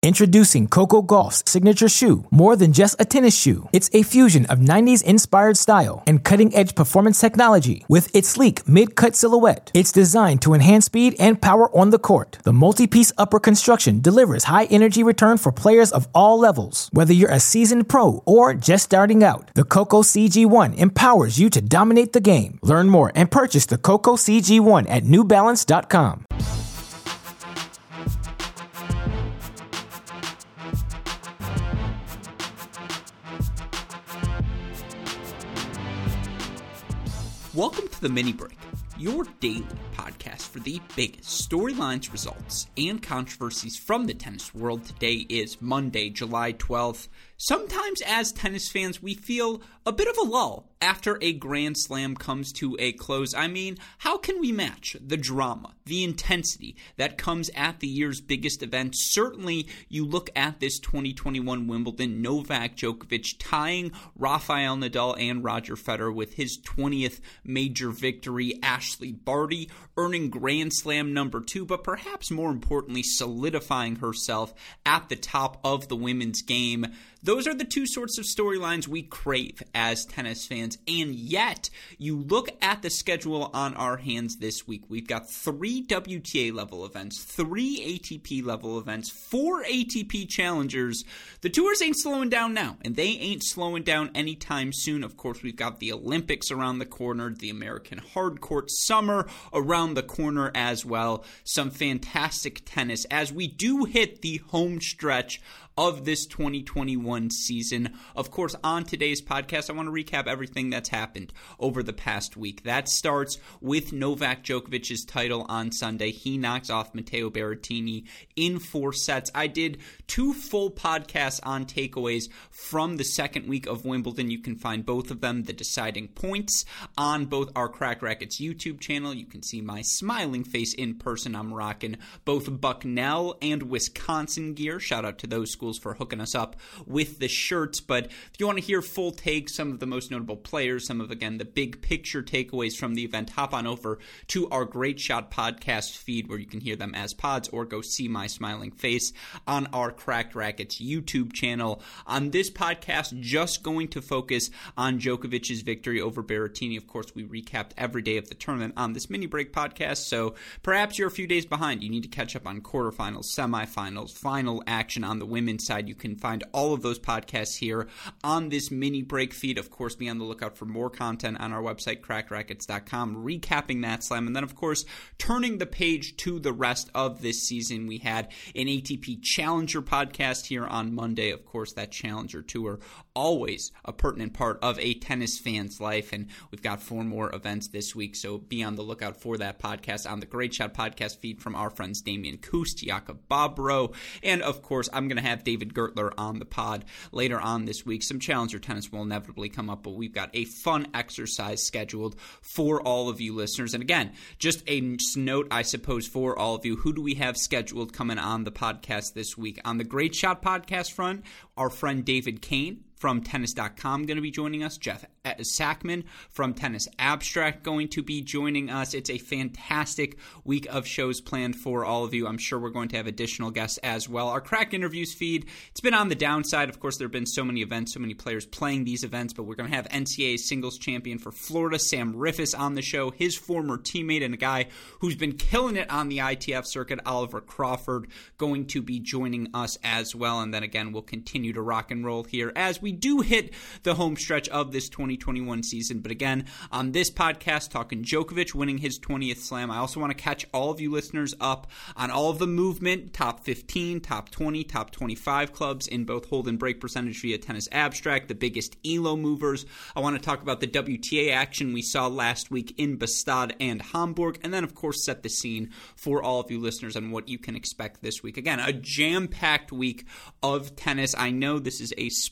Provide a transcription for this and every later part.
Introducing Coco Gauff's signature shoe, more than just a tennis shoe. It's a fusion of 90s-inspired style and cutting-edge performance technology. With its sleek mid-cut silhouette, it's designed to enhance speed and power on the court. The multi-piece upper construction delivers high-energy return for players of all levels. Whether you're a seasoned pro or just starting out, the Coco CG1 empowers you to dominate the game. Learn more and purchase the Coco CG1 at NewBalance.com. Welcome to the Mini Break, your daily podcast for the biggest storylines, results, and controversies from the tennis world. Today is Monday, July 12th. Sometimes as tennis fans, we feel a bit of a lull after a Grand Slam comes to a close. I mean, how can we match the drama, the intensity that comes at the year's biggest event? Certainly, you look at this 2021 Wimbledon, Novak Djokovic tying Rafael Nadal and Roger Federer with his 20th major victory, Ashley Barty earning Grand Slam number 2, but perhaps more importantly, solidifying herself at the top of the women's game. Those are the two sorts of storylines we crave as tennis fans, and yet you look at the schedule on our hands this week. We've got 3 WTA-level events, 3 ATP-level events, 4 ATP challengers. The tours ain't slowing down now, and they ain't slowing down anytime soon. Of course, we've got the Olympics around the corner, the American Hardcourt Summer around the corner as well. Some fantastic tennis as we do hit the home stretch of this 2021 season. Of course, on today's podcast, I want to recap everything that's happened over the past week. That starts with Novak Djokovic's title on Sunday. He knocks off Matteo Berrettini in 4 sets. I did 2 full podcasts on takeaways from the second week of Wimbledon. You can find both of them, the deciding points, on both our Crack Rackets YouTube channel. You can see my smiling face in person. I'm rocking both Bucknell and Wisconsin gear. Shout out to those schools for hooking us up with the shirts. But if you want to hear full takes, some of the most notable players, some of, again, the big picture takeaways from the event, hop on over to our Great Shot podcast feed where you can hear them as pods, or go see my smiling face on our Cracked Rackets YouTube channel. On this podcast, just going to focus on Djokovic's victory over Berrettini. Of course, we recapped every day of the tournament on this mini break podcast, so perhaps you're a few days behind. You need to catch up on quarterfinals, semifinals, final action on the women's side. You can find all of those podcasts here on this mini break feed. Of course, be on the lookout for more content on our website, crackrackets.com, recapping that slam. And then, of course, turning the page to the rest of this season. We had an ATP Challenger podcast here on Monday. Of course, that Challenger Tour, always a pertinent part of a tennis fan's life. And we've got 4 more events this week, so be on the lookout for that podcast on the Great Shot podcast feed from our friends Damian Kust, Jakob Bobro, and of course, I'm going to have David Gertler on the pod later on this week. Some Challenger tennis will inevitably come up, but we've got a fun exercise scheduled for all of you listeners. And again, just a note, I suppose, for all of you, who do we have scheduled coming on the podcast this week? On the Great Shot podcast front, our friend David Kane from Tennis.com going to be joining us. Jeff Sackman from Tennis Abstract going to be joining us. It's a fantastic week of shows planned for all of you. I'm sure we're going to have additional guests as well. Our Crack Interviews feed, it's been on the downside. Of course, there have been so many events, so many players playing these events, but we're going to have NCAA singles champion for Florida, Sam Riffis, on the show. His former teammate and a guy who's been killing it on the ITF circuit, Oliver Crawford, going to be joining us as well. And then again, we'll continue to rock and roll here as we do hit the home stretch of this 2021 season. But again, on this podcast, talking Djokovic winning his 20th slam. I also want to catch all of you listeners up on all of the movement, top 15, top 20, top 25 clubs in both hold and break percentage via Tennis Abstract, the biggest ELO movers. I want to talk about the WTA action we saw last week in Bastad and Hamburg, and then, of course, set the scene for all of you listeners on what you can expect this week. Again, a jam-packed week of tennis. I know this is a sponsored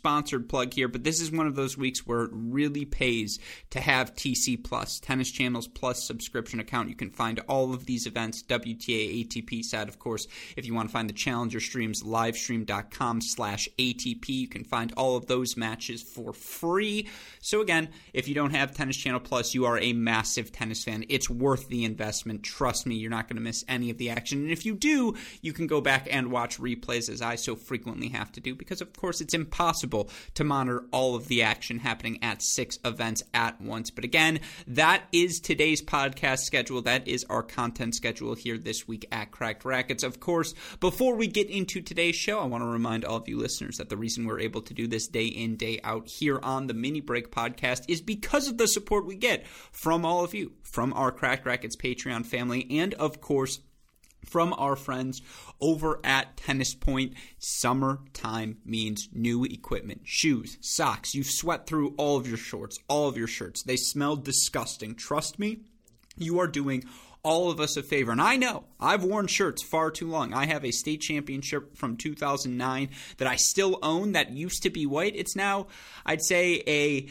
sponsored plug here, but this is one of those weeks where it really pays to have TC Plus, Tennis Channels Plus subscription account. You can find all of these events, WTA, ATP side, of course. If you want to find the Challenger streams, livestream.com/ATP. You can find all of those matches for free. So again, if you don't have Tennis Channel Plus, you are a massive tennis fan. It's worth the investment. Trust me, you're not going to miss any of the action. And if you do, you can go back and watch replays, as I so frequently have to do, because of course it's impossible to monitor all of the action happening at 6 events at once. But again, that is today's podcast schedule. That is our content schedule here this week at Cracked Racquets. Of course, before we get into today's show, I want to remind all of you listeners that the reason we're able to do this day in, day out here on the Mini Break podcast is because of the support we get from all of you, from our Cracked Racquets Patreon family, and of course, from our friends over at Tennis Point. Summertime means new equipment, shoes, socks. You've sweat through all of your shorts, all of your shirts. They smell disgusting. Trust me, you are doing all of us a favor. And I know I've worn shirts far too long. I have a state championship from 2009 that I still own that used to be white. It's now, I'd say, an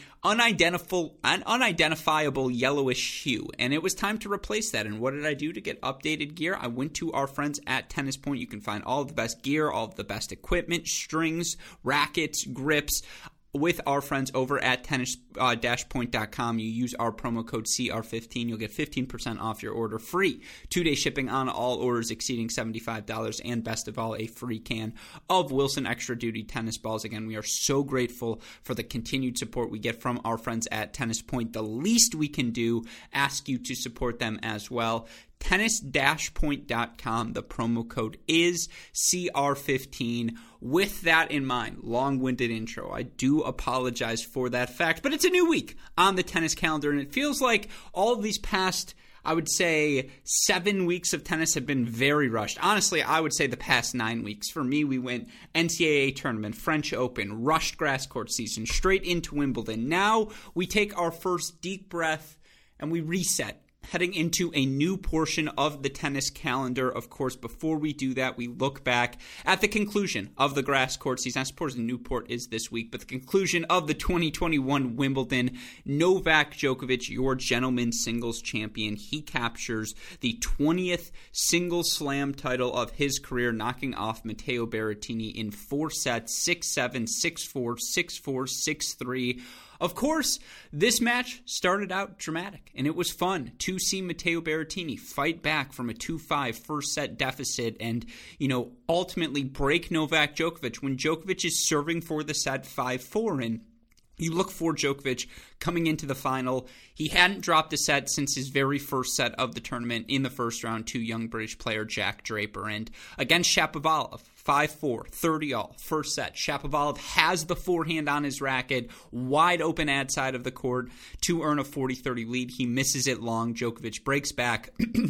unidentifiable yellowish hue. And it was time to replace that. And what did I do to get updated gear? I went to our friends at Tennis Point. You can find all of the best gear, all of the best equipment, strings, rackets, grips, with our friends over at tennis-point.com. You use our promo code CR15. You'll get 15% off your order, free 2-day shipping on all orders exceeding $75, and best of all, a free can of Wilson Extra Duty tennis balls. Again, we are so grateful for the continued support we get from our friends at Tennis Point. The least we can do, ask you to support them as well. Tennis-point.com. The promo code is CR15. With that in mind, long-winded intro. I do apologize for that fact, but it's a new week on the tennis calendar, and it feels like all of these past, I would say, 7 weeks of tennis have been very rushed. Honestly, I would say the past 9 weeks. For me, we went NCAA tournament, French Open, rushed grass court season, straight into Wimbledon. Now we take our first deep breath and we reset, heading into a new portion of the tennis calendar. Of course, before we do that, we look back at the conclusion of the grass court season. I suppose the Newport is this week, but the conclusion of the 2021 Wimbledon. Novak Djokovic, your gentleman singles champion, he captures the 20th single slam title of his career, knocking off Matteo Berrettini in 4 sets, 6-7, 6-4, 6-4, 6-3. Of course, this match started out dramatic, and it was fun to see Matteo Berrettini fight back from a 2-5 first set deficit and, ultimately break Novak Djokovic when Djokovic is serving for the set 5-4. And you look for Djokovic coming into the final. He hadn't dropped a set since his very first set of the tournament in the first round to young British player Jack Draper. And against Shapovalov, 5-4, 30-all, first set. Shapovalov has the forehand on his racket, wide open ad side of the court to earn a 40-30 lead. He misses it long. Djokovic breaks back.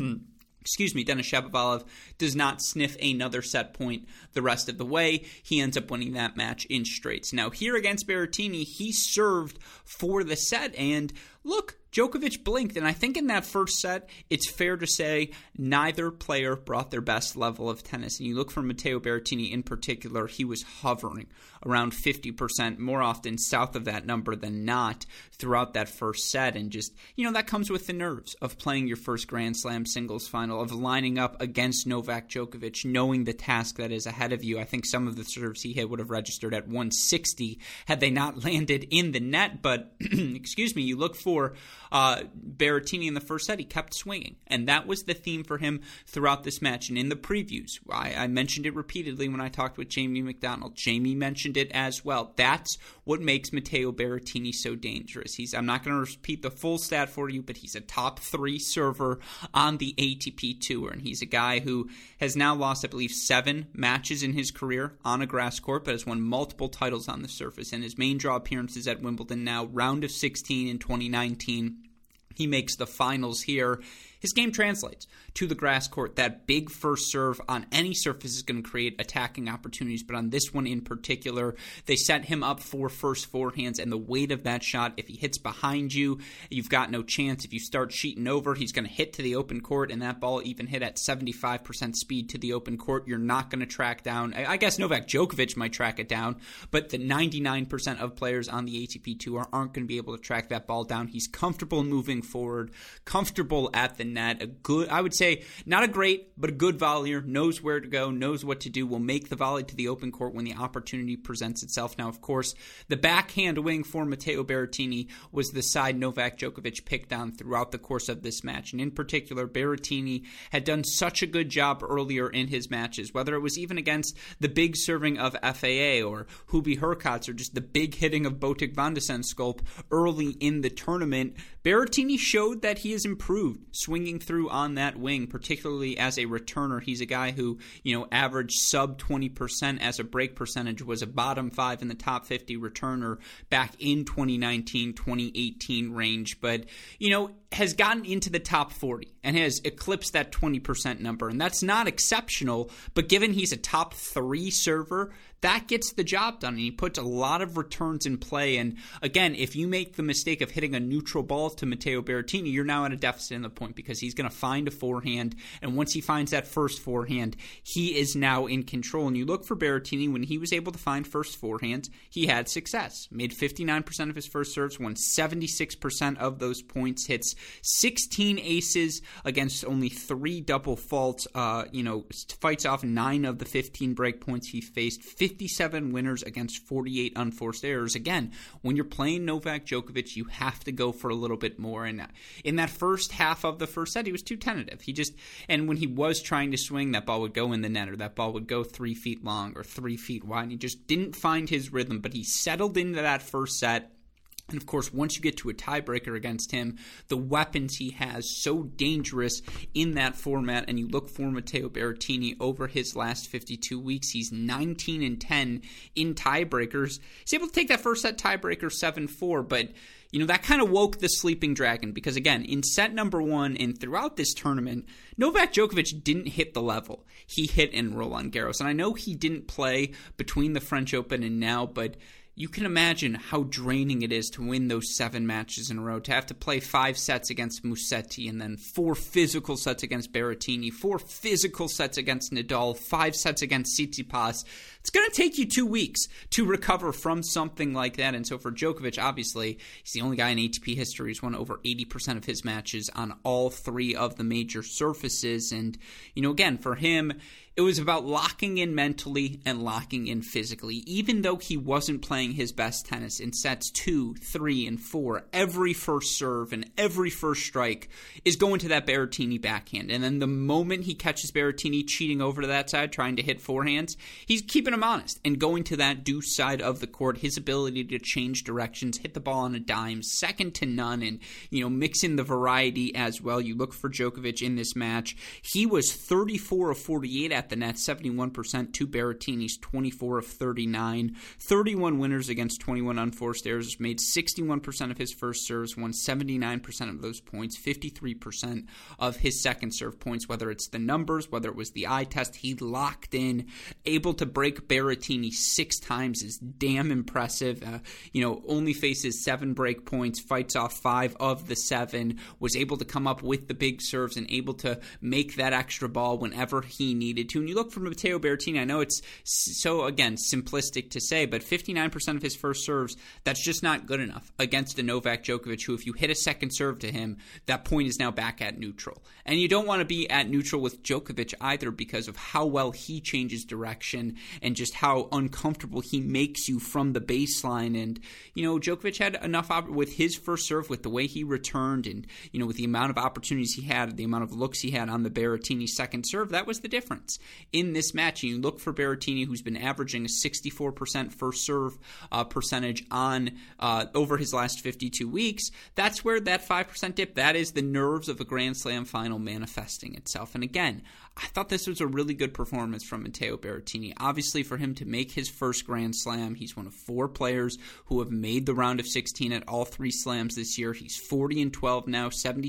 Denis Shapovalov does not sniff another set point the rest of the way. He ends up winning that match in straights. Now, here against Berrettini, he served for the set, and look, Djokovic blinked, and I think in that first set, it's fair to say neither player brought their best level of tennis. And you look for Matteo Berrettini in particular, he was hovering around 50%, more often south of that number than not throughout that first set. And just, that comes with the nerves of playing your first Grand Slam singles final, of lining up against Novak Djokovic, knowing the task that is ahead of you. I think some of the serves he hit would have registered at 160 had they not landed in the net. But, you look for Berrettini in the first set, he kept swinging. And that was the theme for him throughout this match. And in the previews, I mentioned it repeatedly when I talked with Jamie McDonald. Jamie mentioned it as well. That's what makes Matteo Berrettini so dangerous. I'm not going to repeat the full stat for you, but he's a top 3 server on the ATP Tour. And he's a guy who has now lost, I believe, 7 matches in his career on a grass court, but has won multiple titles on the surface. And his main draw appearances at Wimbledon now, round of 16 in 2019. He makes the finals here. his game translates to the grass court. That big first serve on any surface is going to create attacking opportunities, but on this one in particular, they set him up for first forehands, and the weight of that shot, if he hits behind you, you've got no chance. If you start sheeting over, he's going to hit to the open court, and that ball even hit at 75% speed to the open court. You're not going to track down. I guess Novak Djokovic might track it down, but the 99% of players on the ATP Tour aren't going to be able to track that ball down. He's comfortable moving forward, comfortable at the net. A good, I would say, not a great, but a good volleyer, knows where to go, knows what to do, will make the volley to the open court when the opportunity presents itself. Now, of course, the backhand wing for Matteo Berrettini was the side Novak Djokovic picked on throughout the course of this match. And in particular, Berrettini had done such a good job earlier in his matches, whether it was even against the big serving of FAA or Hubie Hurkacz or just the big hitting of Botic van de Zandschulp early in the tournament. Berrettini showed that he has improved swinging through on that wing, particularly as a returner. He's a guy who, averaged sub 20% as a break percentage, was a bottom 5 in the top 50 returner back in 2019, 2018 range, but, has gotten into the top 40 and has eclipsed that 20% number. And that's not exceptional, but given he's a top 3 server, that gets the job done, and he puts a lot of returns in play. And again, if you make the mistake of hitting a neutral ball to Matteo Berrettini, you're now at a deficit in the point because he's going to find a forehand, and once he finds that first forehand, he is now in control. And you look for Berrettini, when he was able to find first forehands, he had success. Made 59% of his first serves, won 76% of those points, hits 16 aces against only 3 double faults, fights off 9 of the 15 break points he faced, 57 winners against 48 unforced errors. Again, when you're playing Novak Djokovic, you have to go for a little bit more. And in that first half of the first set, he was too tentative. And when he was trying to swing, that ball would go in the net, or that ball would go 3 feet long or 3 feet wide. And he just didn't find his rhythm, but he settled into that first set. And of course, once you get to a tiebreaker against him, the weapons he has so dangerous in that format, and you look for Matteo Berrettini over his last 52 weeks, he's 19-10 in tiebreakers. He's able to take that first set tiebreaker 7-4, but that kind of woke the sleeping dragon because, again, in set number 1 and throughout this tournament, Novak Djokovic didn't hit the level he hit in Roland Garros. And I know he didn't play between the French Open and now, but you can imagine how draining it is to win those 7 matches in a row, to have to play 5 sets against Musetti and then 4 physical sets against Berrettini, 4 physical sets against Nadal, 5 sets against Tsitsipas. It's going to take you 2 weeks to recover from something like that. And so for Djokovic, obviously, he's the only guy in ATP history who's won over 80% of his matches on all 3 of the major surfaces. And, again, for him, it was about locking in mentally and locking in physically. Even though he wasn't playing his best tennis in sets 2, 3, and 4, every first serve and every first strike is going to that Berrettini backhand. And then the moment he catches Berrettini cheating over to that side, trying to hit forehands, he's keeping him honest and going to that deuce side of the court. His ability to change directions, hit the ball on a dime, second to none, and, mix in the variety as well. You look for Djokovic in this match. He was 34 of 48 at the net, 71% to Berrettini's 24 of 39. 31 winners against 21 unforced errors, made 61% of his first serves, won 79% of those points, 53% of his second serve points. Whether it's the numbers, whether it was the eye test, he locked in, able to break Berrettini 6 times is damn impressive. Only faces 7 break points, fights off 5 of the 7, was able to come up with the big serves and able to make that extra ball whenever he needed to. And you look for Matteo Berrettini, I know it's so, again, simplistic to say, but 59% of his first serves, that's just not good enough against a Novak Djokovic who, if you hit a second serve to him, that point is now back at neutral. And you don't want to be at neutral with Djokovic either because of how well he changes direction and just how uncomfortable he makes you from the baseline. And, Djokovic had enough with his first serve, with the way he returned and, with the amount of opportunities he had, the amount of looks he had on the Berrettini second serve, that was the difference. in this match. And you look for Berrettini, who's been averaging a 64% first serve percentage on over his last 52 weeks. That's where that 5% dip, that is the nerves of a Grand Slam final manifesting itself. And again, I thought this was a really good performance from Matteo Berrettini. Obviously, for him to make his first Grand Slam, he's one of 4 players who have made the round of 16 at all 3 slams this year. He's 40-12 now,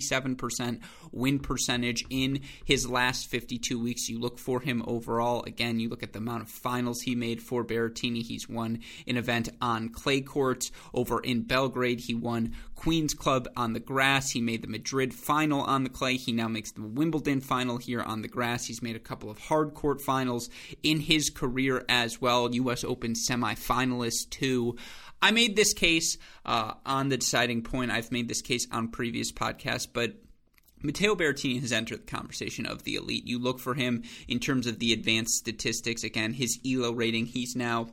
77% win percentage in his last 52 weeks. You look for him overall. Again, you look at the amount of finals he made for Berrettini. He's won an event on clay courts over in Belgrade. He won Queen's Club on the grass. He made the Madrid final on the clay. He now makes the Wimbledon final here on the grass. He's made a couple of hard court finals in his career as well. U.S. Open semifinalist too. I made this case on the deciding point. I've made this case on previous podcasts, but Matteo Berrettini has entered the conversation of the elite. You look for him in terms of the advanced statistics. Again, his ELO rating, he's now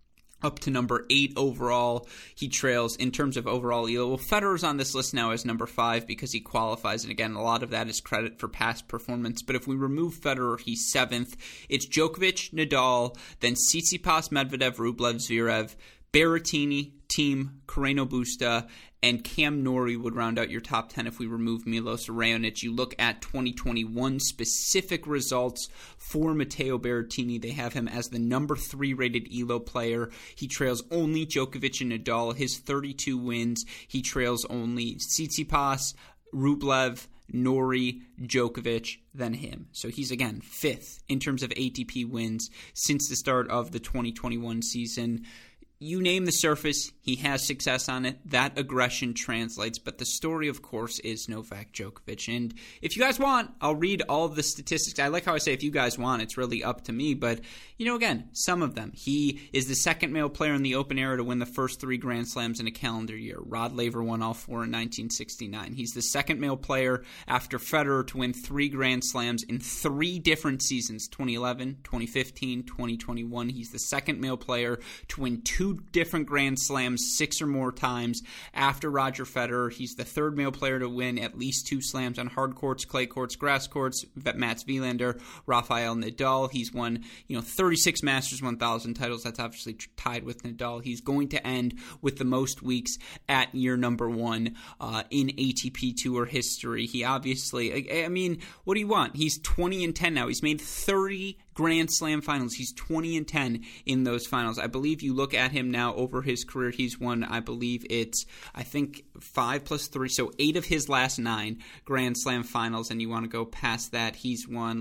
up to number 8 overall. He trails in terms of overall ELO. Well, Federer's on this list now as number 5 because he qualifies, and again, a lot of that is credit for past performance. But if we remove Federer, he's 7th. It's Djokovic, Nadal, then Tsitsipas, Medvedev, Rublev, Zverev, Berrettini, Thiem, Carreño Busta, and Cam Norrie would round out your top 10 if we remove Milos Raonic. You look at 2021 specific results for Matteo Berrettini. They have him as the number 3 rated ELO player. He trails only Djokovic and Nadal. His 32 wins. He trails only Tsitsipas, Rublev, Norrie, Djokovic, then him. So he's, again, 5th in terms of ATP wins since the start of the 2021 season. You name the surface, he has success on it. That aggression translates. But the story, of course, is Novak Djokovic. And if you guys want, I'll read all of the statistics. I like how I say if you guys want, it's really up to me. But, again, some of them. He is the second male player in the Open era to win the first 3 Grand Slams in a calendar year. Rod Laver won all 4 in 1969. He's the second male player after Federer to win 3 Grand Slams in 3 different seasons, 2011, 2015, 2021. He's the second male player to win 2 different Grand Slams 6 or more times after Roger Federer. He's the 3rd male player to win at least 2 slams on hard courts, clay courts, grass courts. Mats Wilander, Rafael Nadal. He's won 36 Masters 1000 titles. That's obviously tied with Nadal. He's going to end with the most weeks at year number 1 in ATP Tour history. He obviously, what do you want? He's 20-10 now. He's made 30 Grand Slam finals. He's 20-10 in those finals. I believe you look at him now over his career, he's won, I believe it's 5 plus 3, so 8 of his last 9 Grand Slam finals, and you want to go past that, he's won,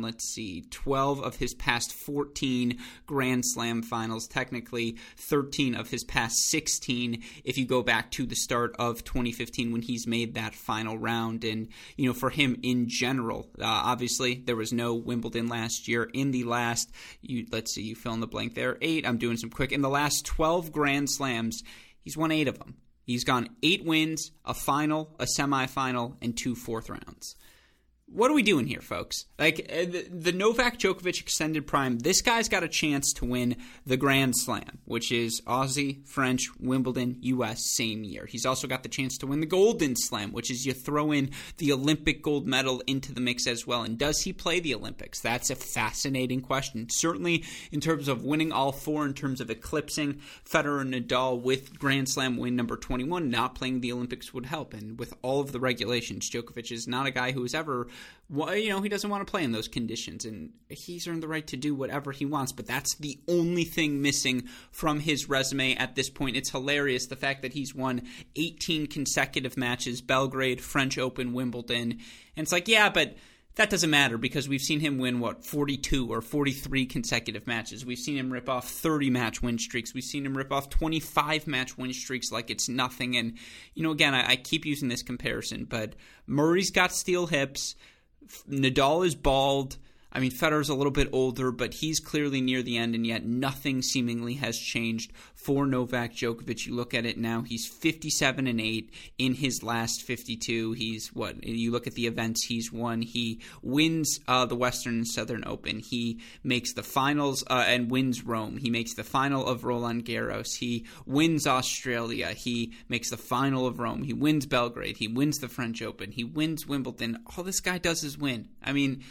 12 of his past 14 Grand Slam finals, technically 13 of his past 16 if you go back to the start of 2015 when he's made that final round. And, for him in general, obviously there was no Wimbledon last year. In the last, you fill in the blank there, 8, I'm doing some quick, in the last 12 Grand Slams, he's won 8 of them. He's gone 8 wins, a final, a semifinal, and 2 fourth rounds. What are we doing here, folks? The Novak Djokovic extended prime, this guy's got a chance to win the Grand Slam, which is Aussie, French, Wimbledon, U.S., same year. He's also got the chance to win the Golden Slam, which is you throw in the Olympic gold medal into the mix as well. And does he play the Olympics? That's a fascinating question. Certainly in terms of winning all 4, in terms of eclipsing Federer and Nadal with Grand Slam win number 21, not playing the Olympics would help. And with all of the regulations, Djokovic is not a guy who has ever, he doesn't want to play in those conditions, and he's earned the right to do whatever he wants, but that's the only thing missing from his resume at this point. It's hilarious, the fact that he's won 18 consecutive matches, Belgrade, French Open, Wimbledon, and it's but that doesn't matter because we've seen him win, 42 or 43 consecutive matches. We've seen him rip off 30-match win streaks. We've seen him rip off 25-match win streaks like it's nothing. And, again, I keep using this comparison, but Murray's got steel hips. Nadal is bald. Federer's a little bit older, but he's clearly near the end, and yet nothing seemingly has changed for Novak Djokovic. You look at it now, he's 57-8 in his last 52. You look at the events he's won. He wins the Western and Southern Open. He makes the finals and wins Rome. He makes the final of Roland Garros. He wins Australia. He makes the final of Rome. He wins Belgrade. He wins the French Open. He wins Wimbledon. All this guy does is win.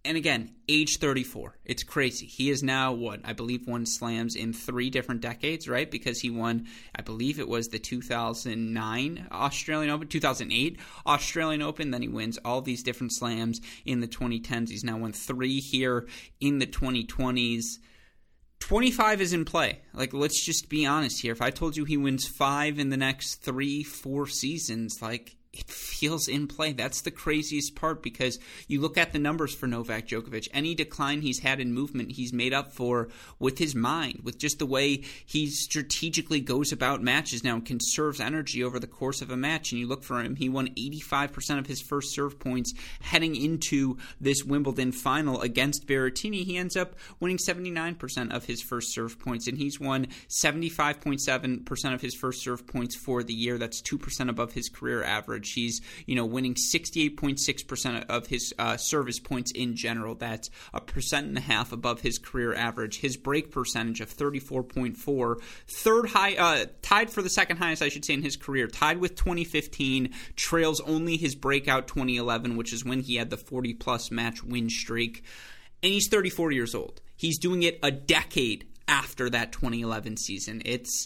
And again, age 34. It's crazy. He is now, I believe won slams in 3 different decades, right? Because he won, I believe it was the 2009 Australian Open, 2008 Australian Open. Then he wins all these different slams in the 2010s. He's now won 3 here in the 2020s. 25 is in play. Like, let's just be honest here. If I told you he wins 5 in the next 3-4 seasons, like, it feels in play. That's the craziest part, because you look at the numbers for Novak Djokovic. Any decline he's had in movement, he's made up for with his mind, with just the way he strategically goes about matches now and conserves energy over the course of a match. And you look for him, he won 85% of his first serve points heading into this Wimbledon final against Berrettini. He ends up winning 79% of his first serve points, and he's won 75.7% of his first serve points for the year. That's 2% above his career average. He's, winning 68.6% of his service points in general. That's 1.5% above his career average. His break percentage of 34.4, tied for the second highest, I should say, in his career, tied with 2015, trails only his breakout 2011, which is when he had the 40-plus match win streak. And he's 34 years old. He's doing it a decade after that 2011 season. It's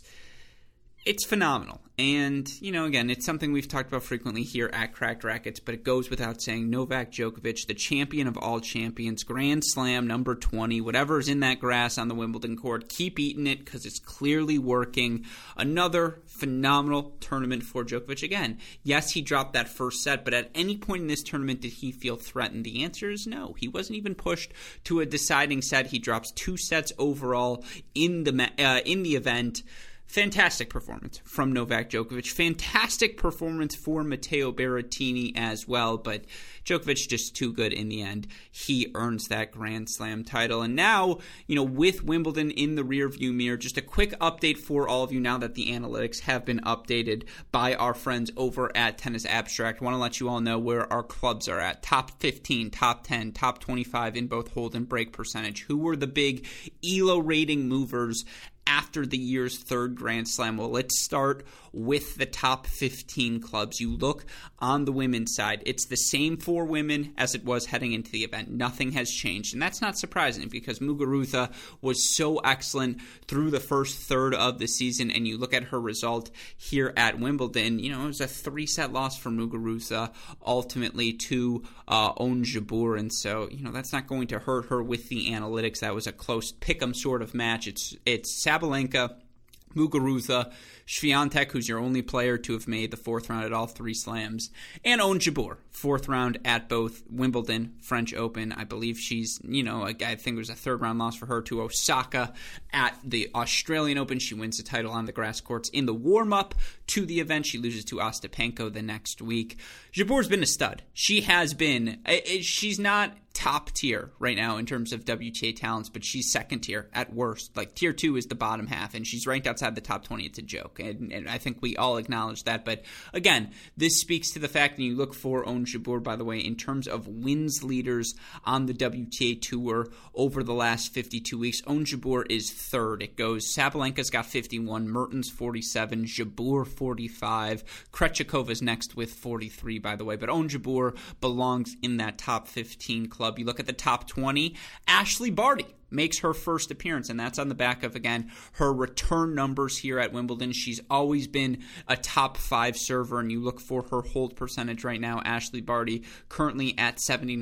phenomenal. And, again, it's something we've talked about frequently here at Cracked Racquets, but it goes without saying, Novak Djokovic, the champion of all champions, Grand Slam number 20, whatever's in that grass on the Wimbledon court, keep eating it because it's clearly working. Another phenomenal tournament for Djokovic. Again, yes, he dropped that first set, but at any point in this tournament did he feel threatened? The answer is no. He wasn't even pushed to a deciding set. He drops 2 sets overall in the event. Fantastic performance from Novak Djokovic. Fantastic performance for Matteo Berrettini as well, but Djokovic just too good in the end. He earns that Grand Slam title. And now, with Wimbledon in the rearview mirror, just a quick update for all of you now that the analytics have been updated by our friends over at Tennis Abstract. I want to let you all know where our clubs are at. Top 15, top 10, top 25 in both hold and break percentage. Who were the big ELO rating movers after the year's 3rd Grand Slam? Well, let's start with the top 15 clubs. You look on the women's side, it's the same for women as it was heading into the event. Nothing has changed, and that's not surprising because Muguruza was so excellent through the first third of the season, and you look at her result here at Wimbledon, it was a 3-set loss for Muguruza, ultimately to Ons Jabeur, and so, that's not going to hurt her with the analytics. That was a close pick-em sort of match. It's Sabalenka, Muguruza, Swiatek, who's your only player to have made the 4th round at all 3 slams, and Ons Jabeur, 4th round at both Wimbledon, French Open. I believe she's, I think it was a 3rd round loss for her to Osaka at the Australian Open. She wins the title on the grass courts in the warm-up to the event. She loses to Ostapenko the next week. Jabeur's been a stud. She has been. She's not top tier right now in terms of WTA talents, but she's 2nd tier at worst. Like, tier 2 is the bottom half, and she's ranked outside the top 20. It's a joke, and I think we all acknowledge that. But again, this speaks to the fact that you look for Ons Jabeur, by the way, in terms of wins leaders on the WTA Tour over the last 52 weeks. Ons Jabeur is 3rd. It goes Sabalenka's got 51, Mertens 47, Jabeur 45, Krejcikova's next with 43, by the way. But Ons Jabeur belongs in that top 15 club. You look at the top 20, Ashley Barty makes her first appearance, and that's on the back of, again, her return numbers here at Wimbledon. She's always been a top 5 server, and you look for her hold percentage right now. Ashley Barty currently at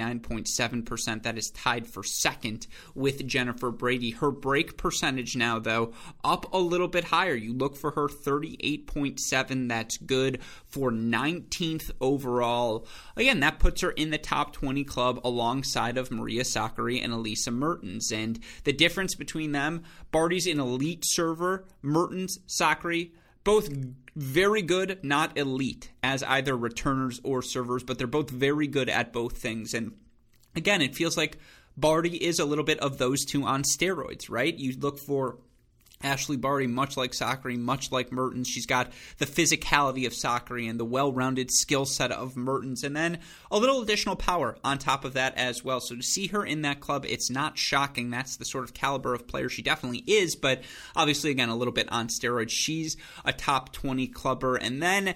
79.7%. That is tied for 2nd with Jennifer Brady. Her break percentage now, though, up a little bit higher. You look for her 38.7. That's good for 19th overall. Again, that puts her in the top 20 club alongside of Maria Sakkari and Elisa Mertens. And the difference between them, Barty's an elite server, Mertens, Sakkari, both very good, not elite as either returners or servers, but they're both very good at both things. And again, it feels like Barty is a little bit of those two on steroids, right? You look for Ashley Barty, much like Sakkari, much like Mertens. She's got the physicality of Sakkari and the well-rounded skill set of Mertens, and then a little additional power on top of that as well. So to see her in that club, it's not shocking. That's the sort of caliber of player she definitely is, but obviously, again, a little bit on steroids. She's a top 20 clubber. And then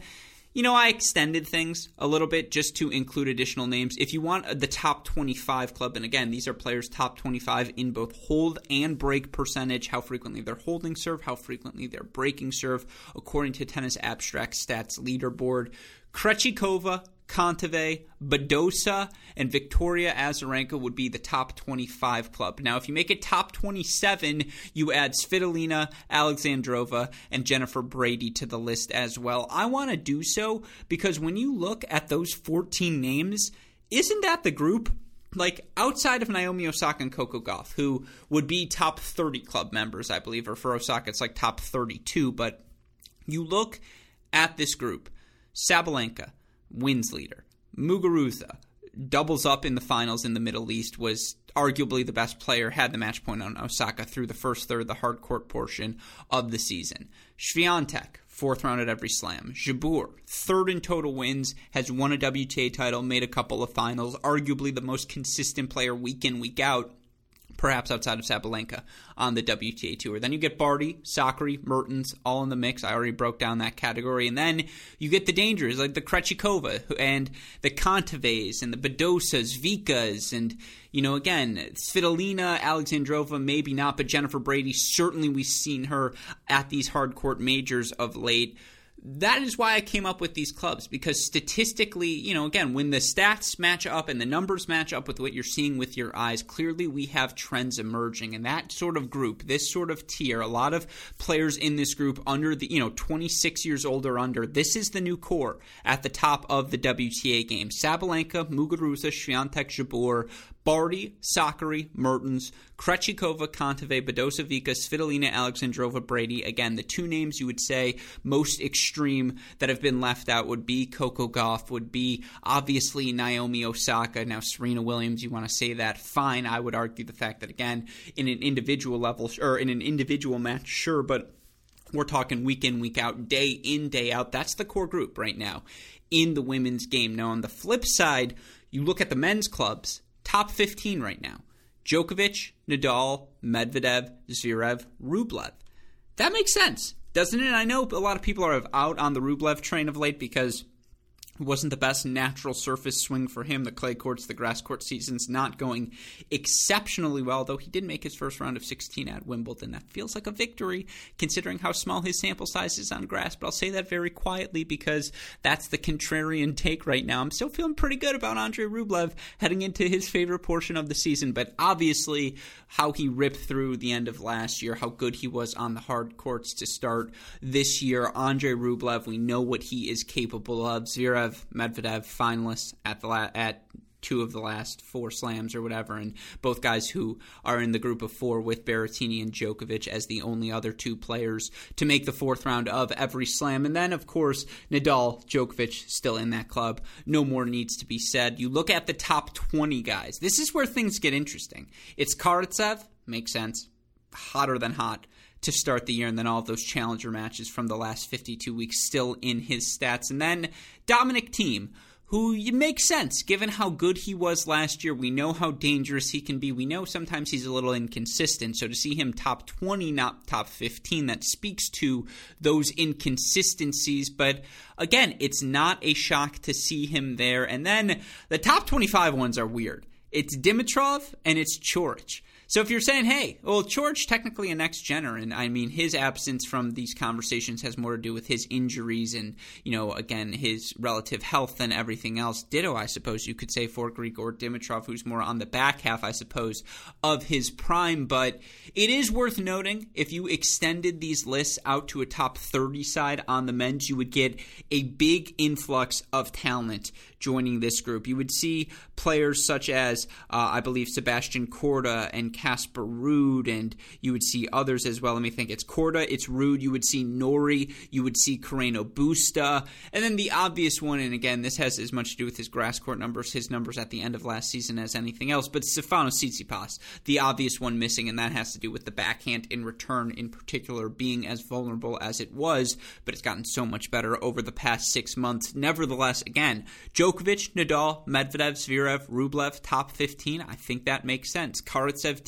I extended things a little bit just to include additional names. If you want the top 25 club, and again, these are players top 25 in both hold and break percentage, how frequently they're holding serve, how frequently they're breaking serve, according to Tennis Abstract Stats leaderboard. Krejcikova, Kontaveit, Badosa, and Victoria Azarenka would be the top 25 club. Now, if you make it top 27, you add Svitolina, Alexandrova, and Jennifer Brady to the list as well. I want to do so because when you look at those 14 names, isn't that the group? Like, outside of Naomi Osaka and Coco Gauff, who would be top 30 club members, I believe, or for Osaka, it's like top 32, but you look at this group. Sabalenka, wins leader. Muguruza doubles up in the finals in the Middle East, was arguably the best player, had the match point on Osaka through the first third, the hard court portion of the season. Swiatek, fourth round at every slam. Jabeur, third in total wins, has won a WTA title, made a couple of finals, arguably the most consistent player week in, week out, perhaps outside of Sabalenka, on the WTA Tour. Then you get Barty, Sakkari, Mertens, all in the mix. I already broke down that category. And then you get the dangers, like the Krejcikova and the Kontaveits and the Badosas, Vikas, and, again, Svitolina, Alexandrova, maybe not, but Jennifer Brady, certainly we've seen her at these hard court majors of late. That is why I came up with these clubs, because statistically, again, when the stats match up and the numbers match up with what you're seeing with your eyes, clearly we have trends emerging. And that sort of group, this sort of tier, a lot of players in this group under the, 26 years old or under, this is the new core at the top of the WTA game. Sabalenka, Muguruza, Swiatek, Jabeur, Barty, Sakkari, Mertens, Krejcikova, Kontaveit, Badosa, Vika, Svitolina, Alexandrova, Brady. Again, the two names you would say most extreme that have been left out would be Coco Gauff, would be obviously Naomi Osaka. Now, Serena Williams, you want to say that, fine. I would argue the fact that, again, in an individual level, or in an individual match, sure, but we're talking week in, week out, day in, day out. That's the core group right now in the women's game. Now, on the flip side, you look at the men's clubs, top 15 right now. Djokovic, Nadal, Medvedev, Zverev, Rublev. That makes sense, doesn't it? I know a lot of people are out on the Rublev train of late because it wasn't the best natural surface swing for him. The clay courts, the grass court season's not going exceptionally well, though he did make his first round of 16 at Wimbledon. That feels like a victory considering how small his sample size is on grass, but I'll say that very quietly because that's the contrarian take right now. I'm still feeling pretty good about Andrei Rublev heading into his favorite portion of the season, but obviously how he ripped through the end of last year, how good he was on the hard courts to start this year. Andrei Rublev, we know what he is capable of. Zverev, Medvedev, finalists at two of the last four slams or whatever, and both guys who are in the group of four with Berrettini and Djokovic as the only other two players to make the fourth round of every slam. And then, of course, Nadal, Djokovic still in that club. No more needs to be said. You look at the top 20 guys. This is where things get interesting. It's Karatsev, makes sense, hotter than hot to start the year, and then all of those challenger matches from the last 52 weeks still in his stats. And then Dominic Thiem, who makes sense given how good he was last year. We know how dangerous he can be. We know sometimes he's a little inconsistent. So to see him top 20, not top 15, that speaks to those inconsistencies. But again, it's not a shock to see him there. And then the top 25 ones are weird. It's Dimitrov and it's Coric. So if you're saying, hey, well, Coric technically a next-gener, and I mean his absence from these conversations has more to do with his injuries and, again, his relative health than everything else. Ditto, I suppose you could say, for Grigor Dimitrov, who's more on the back half, I suppose, of his prime. But it is worth noting, if you extended these lists out to a top 30 side on the men's, you would get a big influx of talent joining this group. You would see players such as, I believe, Sebastian Korda and Casper Ruud, and you would see others as well. Let me think. It's Korda, it's Ruud. You would see Nori. You would see Carreno Busta. And then the obvious one, and again, this has as much to do with his grass court numbers, his numbers at the end of last season as anything else, but Stefanos Tsitsipas, the obvious one missing, and that has to do with the backhand in return in particular being as vulnerable as it was, but it's gotten so much better over the past 6 months. Nevertheless, again, Djokovic, Nadal, Medvedev, Zverev, Rublev, top 15. I think that makes sense. Karatsev,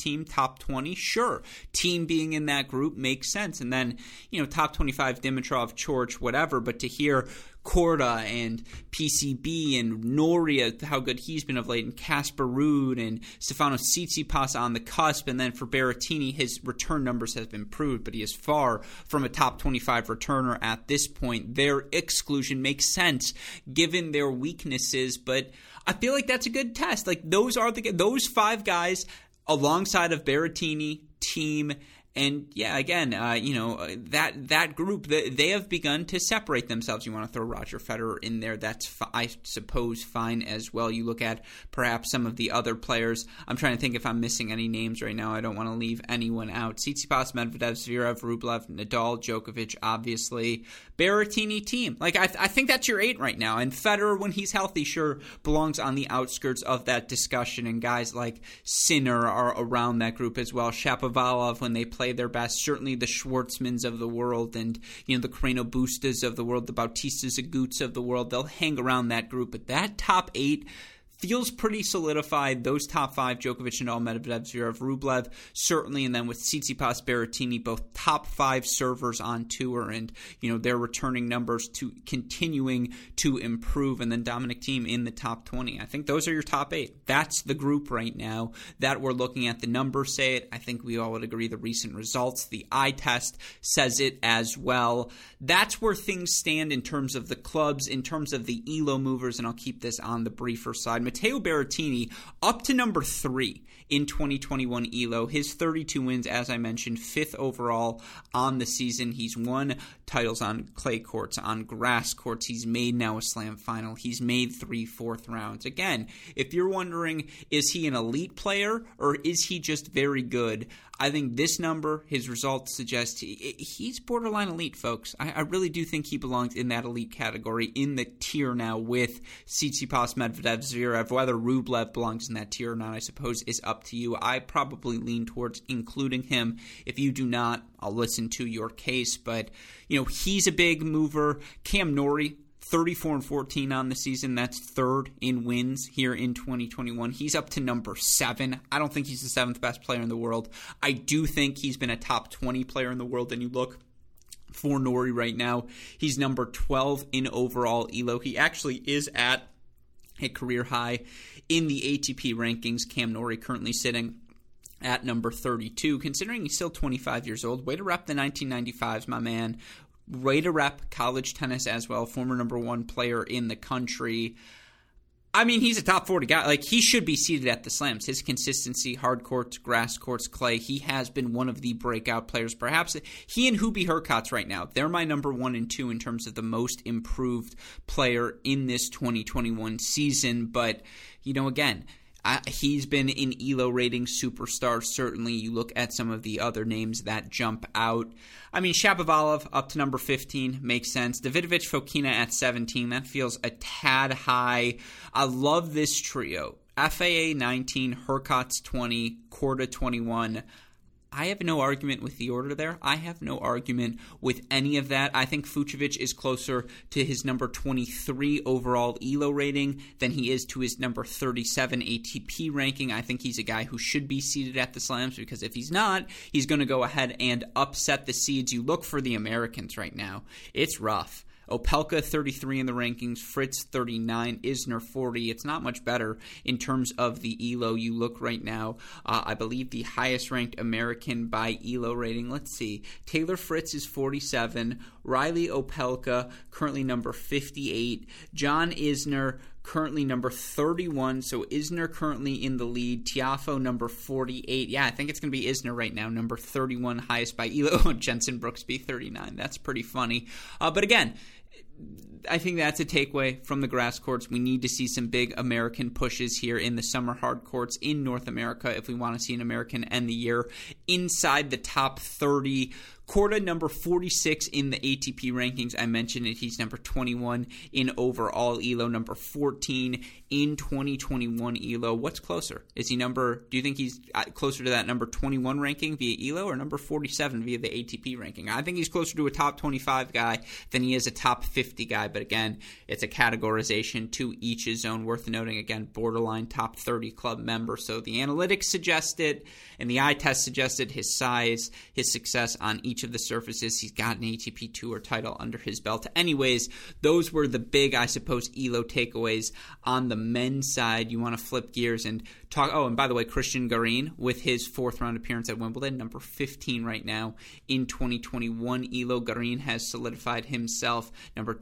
team, top 20, sure. Team being in that group makes sense. And then, top 25, Dimitrov, Coric, whatever. But to hear Korda and PCB and Noria, how good he's been of late, and Casper Ruud and Stefanos Tsitsipas on the cusp, and then for Berrettini, his return numbers have improved, but he is far from a top 25 returner at this point. Their exclusion makes sense given their weaknesses, but I feel like that's a good test. Like those 5 guys alongside of Berrettini, Thiem, and yeah, again, that group, they have begun to separate themselves. You want to throw Roger Federer in there, that's, I suppose, fine as well. You look at perhaps some of the other players. I'm trying to think if I'm missing any names right now. I don't want to leave anyone out. Tsitsipas, Medvedev, Zverev, Rublev, Nadal, Djokovic, obviously. Berrettini, Thiem. Like, I think that's your 8 right now. And Federer, when he's healthy, sure, belongs on the outskirts of that discussion. And guys like Sinner are around that group as well. Shapovalov, when they play their best, certainly the Schwartzmans of the world and the Carreno Bustas of the world, the Bautista Aguts of the world, they'll hang around that group. But that top 8 feels pretty solidified. Those top 5, Djokovic, Nadal, Medvedev, Zverev, Rublev, certainly, and then with Tsitsipas, Berrettini, both top 5 servers on tour, and their returning numbers to continuing to improve, and then Dominic Thiem in the top 20. I think those are your top 8. That's the group right now that we're looking at. The numbers say it. I think we all would agree the recent results, the eye test says it as well. That's where things stand in terms of the clubs, in terms of the ELO movers, and I'll keep this on the briefer side. Matteo Berrettini up to number 3 in 2021 ELO. His 32 wins, as I mentioned, 5th overall on the season. He's won titles on clay courts, on grass courts. He's made now a slam final. He's made 3 fourth rounds. Again, if you're wondering, is he an elite player or is he just very good? I think this number, his results suggest he's borderline elite, folks. I really do think he belongs in that elite category, in the tier now with Tsitsipas, Medvedev, Zverev. Whether Rublev belongs in that tier or not, I suppose, is up to you. I probably lean towards including him. If you do not, I'll listen to your case. But, he's a big mover. Cam Norrie, 34-14 on the season. That's 3rd in wins here in 2021. He's up to number 7. I don't think he's the 7th best player in the world. I do think he's been a top 20 player in the world. And you look for Norrie right now, he's number 12 in overall ELO. He actually is at a career high in the ATP rankings. Cam Norrie currently sitting at number 32. Considering he's still 25 years old, way to rep the 1995s, my man. Way to rep college tennis as well, former number 1 player in the country. I mean, he's a top 40 guy. Like, he should be seated at the slams. His consistency, hard courts, grass courts, clay, he has been one of the breakout players. Perhaps he and Hubie Hurkacz right now, they're my number 1 and 2 in terms of the most improved player in this 2021 season. But, again, he's been in ELO rating superstar. Certainly, you look at some of the other names that jump out. I mean, Shapovalov up to number 15 makes sense. Davidovich Fokina at 17, that feels a tad high. I love this trio. FAA 19, Hurkacz 20, Korda 21. I have no argument with the order there. I have no argument with any of that. I think Fucsovics is closer to his number 23 overall ELO rating than he is to his number 37 ATP ranking. I think he's a guy who should be seated at the slams, because if he's not, he's going to go ahead and upset the seeds. You look for the Americans right now. It's rough. Opelka 33 in the rankings, Fritz 39, Isner 40. It's not much better in terms of the ELO. You look right now, I believe the highest ranked American by ELO rating. Let's see. Taylor Fritz is 47. Riley Opelka, currently number 58. John Isner, currently number 31. So Isner currently in the lead. Tiafoe, number 48. Yeah, I think it's going to be Isner right now, number 31, highest by ELO. Jensen Brooksby, 39. That's pretty funny. But again, I think that's a takeaway from the grass courts. We need to see some big American pushes here in the summer hard courts in North America if we want to see an American end the year inside the top 30. Korda, number 46 in the ATP rankings. I mentioned it. He's number 21 in overall ELO, number 14 in 2021 ELO. What's closer? Do you think he's closer to that number 21 ranking via ELO or number 47 via the ATP ranking? I think he's closer to a top 25 guy than he is a top 50 guy. But again, it's a categorization, to each his own. Worth noting, again, borderline top 30 club member. So the analytics suggest it, and the eye test suggested his size, his success on each of the surfaces. He's got an ATP Tour title under his belt. Anyways, those were the big, I suppose, ELO takeaways on the men's side. You want to flip gears and talk. Oh, and by the way, Cristian Garin with his 4th round appearance at Wimbledon, number 15 right now in 2021 ELO. Garin has solidified himself number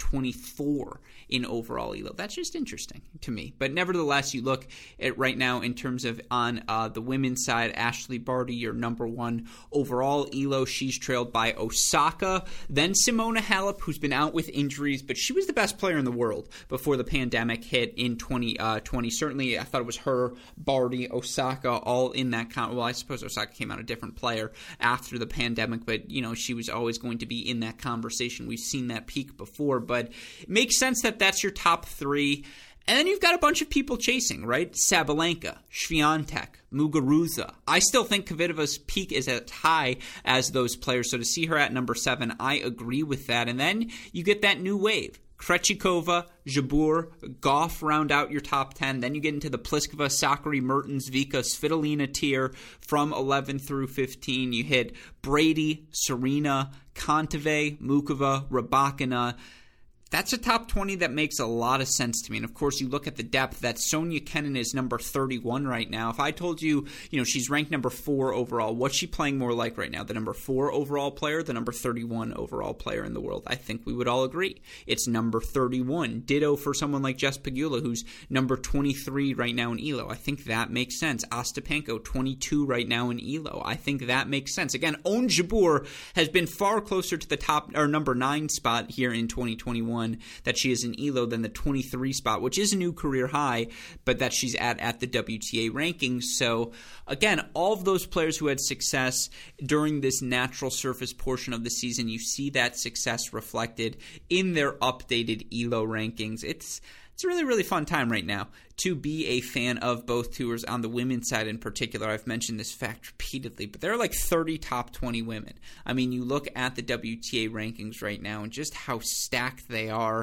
24 in overall ELO. That's just interesting to me. But nevertheless, you look at right now in terms of on the women's side, Ashley Barty, your number 1 overall ELO. She's trailed by Osaka, then Simona Halep, who's been out with injuries, but she was the best player in the world before the pandemic hit in 2020. Certainly, I thought it was her, Barty, Osaka, all in that well, I suppose Osaka came out a different player after the pandemic, but she was always going to be in that conversation. We've seen that peak before, but it makes sense that that's your top 3. And then you've got a bunch of people chasing, right? Sabalenka, Swiatek, Muguruza. I still think Kvitova's peak is as high as those players. So to see her at number 7, I agree with that. And then you get that new wave. Krejcikova, Jabeur, Goff round out your top 10. Then you get into the Pliskova, Sakkari, Mertens, Vika, Svitolina tier from 11 through 15. You hit Brady, Serena, Kontaveit, Mukova, Rybakina. That's a top 20 that makes a lot of sense to me. And of course, you look at the depth. That Sonia Kenin is number 31 right now. If I told you, she's ranked number 4 overall, what's she playing more like right now? The number 4 overall player, the number 31 overall player in the world? I think we would all agree. It's number 31. Ditto for someone like Jess Pegula, who's number 23 right now in ELO. I think that makes sense. Ostapenko, 22 right now in ELO. I think that makes sense. Again, Ons Jabeur has been far closer to the top or number 9 spot here in 2021 that she is in ELO than the 23 spot, which is a new career high, but that she's at the WTA rankings. So again, all of those players who had success during this natural surface portion of the season, you see that success reflected in their updated ELO rankings. It's a really, really fun time right now to be a fan of both tours. On the women's side in particular, I've mentioned this fact repeatedly, but there are like 30 top 20 women. I mean, you look at the WTA rankings right now and just how stacked they are.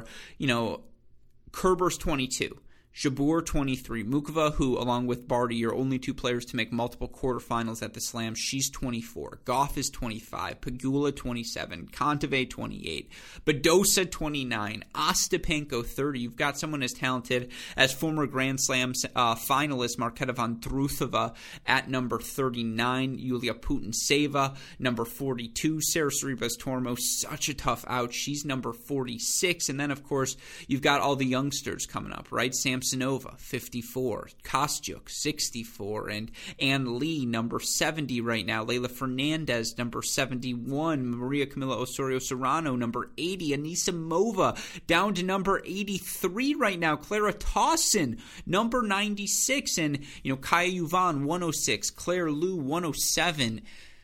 Kerber's 22. Jabeur, 23. Mukova, who, along with Barty, are only 2 players to make multiple quarterfinals at the Slam. She's 24. Goff is 25. Pegula, 27. Kontaveit, 28. Badosa, 29. Ostapenko, 30. You've got someone as talented as former Grand Slam finalist Marketa Vondrousova at number 39. Yulia Putintseva, number 42. Sarah Sorribes Tormo, such a tough out. She's number 46. And then, of course, you've got all the youngsters coming up, right? Samsonova, 54. Kostyuk, 64. And Ann Lee, number 70 right now. Leylah Fernandez, number 71. Maria Camila Osorio-Serrano, number 80. Anisimova, down to number 83 right now. Clara Tauson, number 96. And, Kaya Juvan, 106. Claire Liu, 107.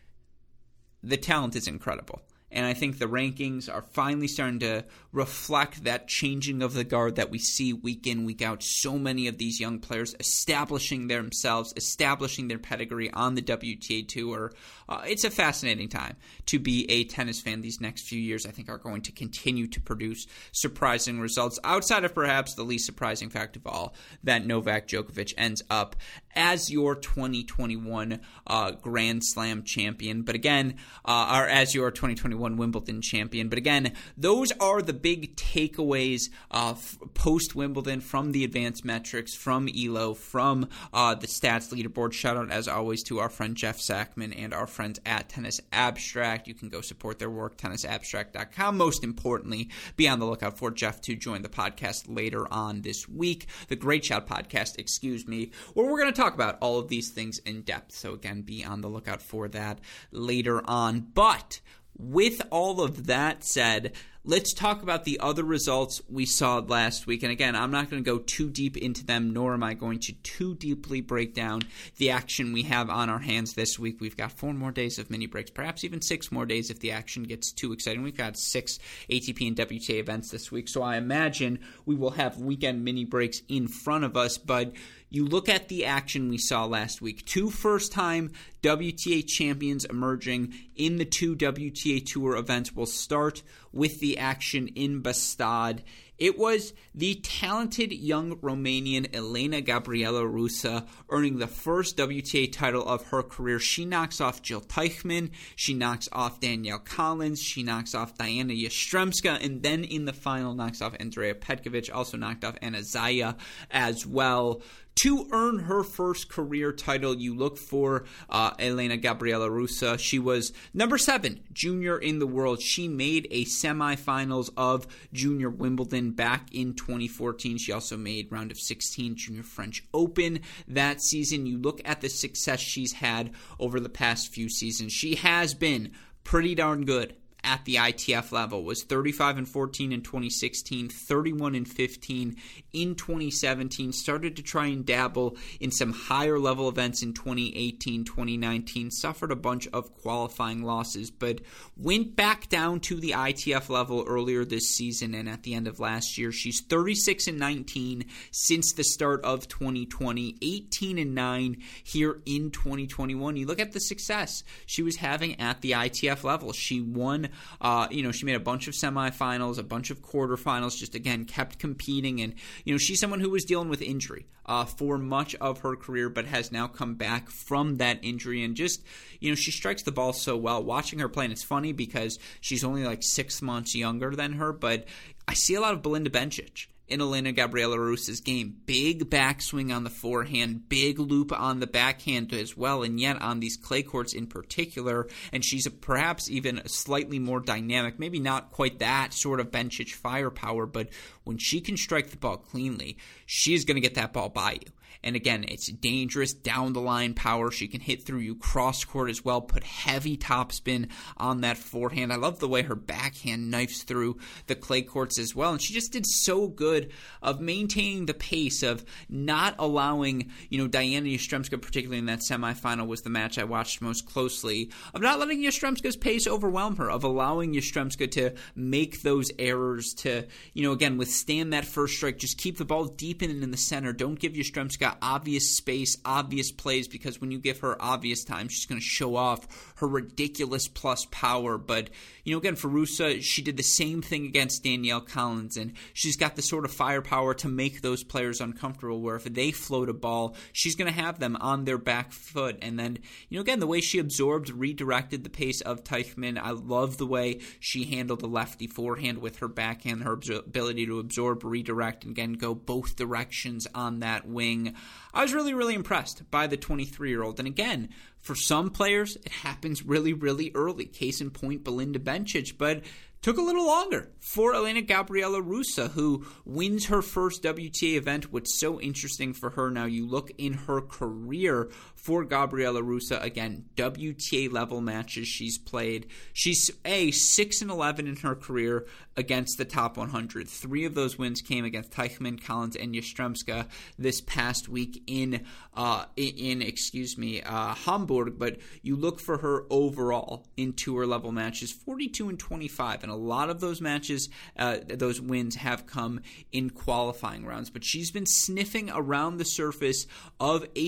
The talent is incredible. And I think the rankings are finally starting to reflect that changing of the guard that we see week in, week out. So many of these young players establishing themselves, establishing their pedigree on the WTA Tour. It's a fascinating time to be a tennis fan. These next few years, I think, are going to continue to produce surprising results, outside of perhaps the least surprising fact of all, that Novak Djokovic ends up as your 2021 Grand Slam champion. But again, or as your 2021 Wimbledon champion. But again, those are the big takeaways post-Wimbledon from the advanced metrics, from ELO, from the stats leaderboard. Shout out, as always, to our friend Jeff Sackman and our friends at Tennis Abstract. You can go support their work, tennisabstract.com. Most importantly, be on the lookout for Jeff to join the podcast later on this week, the Great Shot podcast, where we're going to talk about all of these things in depth. So again, be on the lookout for that later on. But with all of that said, Let's talk about the other results we saw last week. And again, I'm not going to go too deep into them, nor am I going to too deeply break down the action we have on our hands this week. We've got 4 more days of mini breaks, perhaps even 6 more days if the action gets too exciting. We've got 6 ATP and WTA events this week, so I imagine we will have weekend mini breaks in front of us. But you look at the action we saw last week. 2 first-time WTA champions emerging in the 2 WTA Tour events. We'll start with the action in Bastad. It was the talented young Romanian Elena Gabriela Rusa earning the first WTA title of her career. She knocks off Jill Teichmann, she knocks off Danielle Collins, she knocks off Diana Yastremska, and then in the final knocks off Andrea Petkovic, also knocked off Anna Zaya as well. To earn her first career title, you look for Elena Gabriela Rusa. She was number 7 junior in the world. She made a semifinals of Junior Wimbledon back in 2014. She also made round of 16 Junior French Open that season. You look at the success she's had over the past few seasons. She has been pretty darn good at the ITF level. Was 35-14 in 2016, 31-15 in 2017, started to try and dabble in some higher level events in 2018, 2019, suffered a bunch of qualifying losses, but went back down to the ITF level earlier this season and at the end of last year. She's 36-19 since the start of 2020, 18-9 here in 2021. You look at the success she was having at the ITF level. She won she made a bunch of semifinals, a bunch of quarterfinals, just again kept competing. And, she's someone who was dealing with injury for much of her career, but has now come back from that injury. And just, she strikes the ball so well. Watching her play, and it's funny because she's only like 6 months younger than her, but I see a lot of Belinda Bencic in Elena Gabriela Rusa's game. Big backswing on the forehand, big loop on the backhand as well, and yet on these clay courts in particular, and she's perhaps even slightly more dynamic, maybe not quite that sort of Bencic firepower, but when she can strike the ball cleanly, she's going to get that ball by you. And again, it's dangerous down-the-line power. She can hit through you cross-court as well, put heavy topspin on that forehand. I love the way her backhand knifes through the clay courts as well. And she just did so good of maintaining the pace, of not allowing, Diana Yastremska, particularly in that semifinal, was the match I watched most closely, of not letting Yastremska's pace overwhelm her, of allowing Yastremska to make those errors, to, again, withstand that first strike, just keep the ball deep in the center. Don't give Yastremska obvious space, obvious plays, because when you give her obvious time, she's going to show off her ridiculous plus power. But, again, for Rusa, she did the same thing against Danielle Collins, and she's got the sort of firepower to make those players uncomfortable, where if they float a ball, she's going to have them on their back foot. And then, again, the way she redirected the pace of Teichmann, I love the way she handled the lefty forehand with her backhand, her ability to absorb, redirect, and again, go both directions on that wing. I was really, really impressed by the 23-year-old. And again, for some players, it happens really, really early. Case in point, Belinda Bencic. But took a little longer for Elena Gabriela Rusa, who wins her first WTA event. What's so interesting for her now, you look in her career for Gabriela Rusa, again, WTA level matches she's played. She's 6-11 in her career against the top 100. 3 of those wins came against Teichmann, Collins, and Yastremska this past week in Hamburg. But you look for her overall in tour level matches, 42-25, and a lot of those matches, those wins have come in qualifying rounds. But she's been sniffing around the surface of of the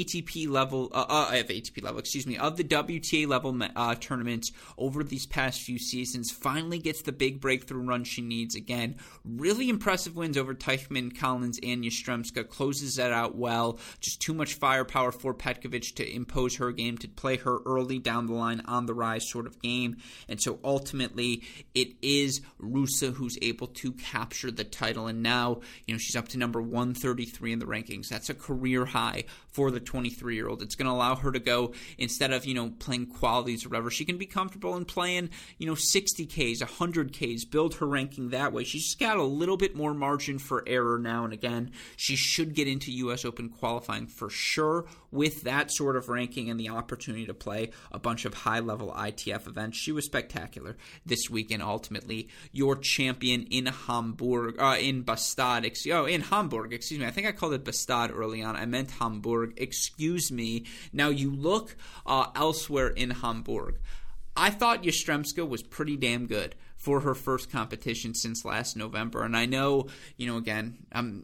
WTA level tournaments over these past few seasons. Finally gets the big breakthrough run she needs. Again, really impressive wins over Teichmann, Collins, and Yastremska. Closes that out well. Just too much firepower for Petkovic to impose her game, to play her early down the line on the rise sort of game. And so ultimately, it is Rusa who's able to capture the title. And now, she's up to number 133 in the rankings. That's a career high for the 23-year-old. It's going to allow her to go, instead of, playing qualities or whatever, she can be comfortable in playing, 60Ks, 100Ks, build her ranking that way. She's just got a little bit more margin for error now and again. She should get into U.S. Open qualifying for sure with that sort of ranking and the opportunity to play a bunch of high-level ITF events. She was spectacular this weekend. Ultimately, your champion in Hamburg, in Hamburg, excuse me. I think I called it Bastad early on. I meant Hamburg. Excuse me. Now, you look elsewhere in Hamburg. I thought Yastremska was pretty damn good for her first competition since last November. And I know, again,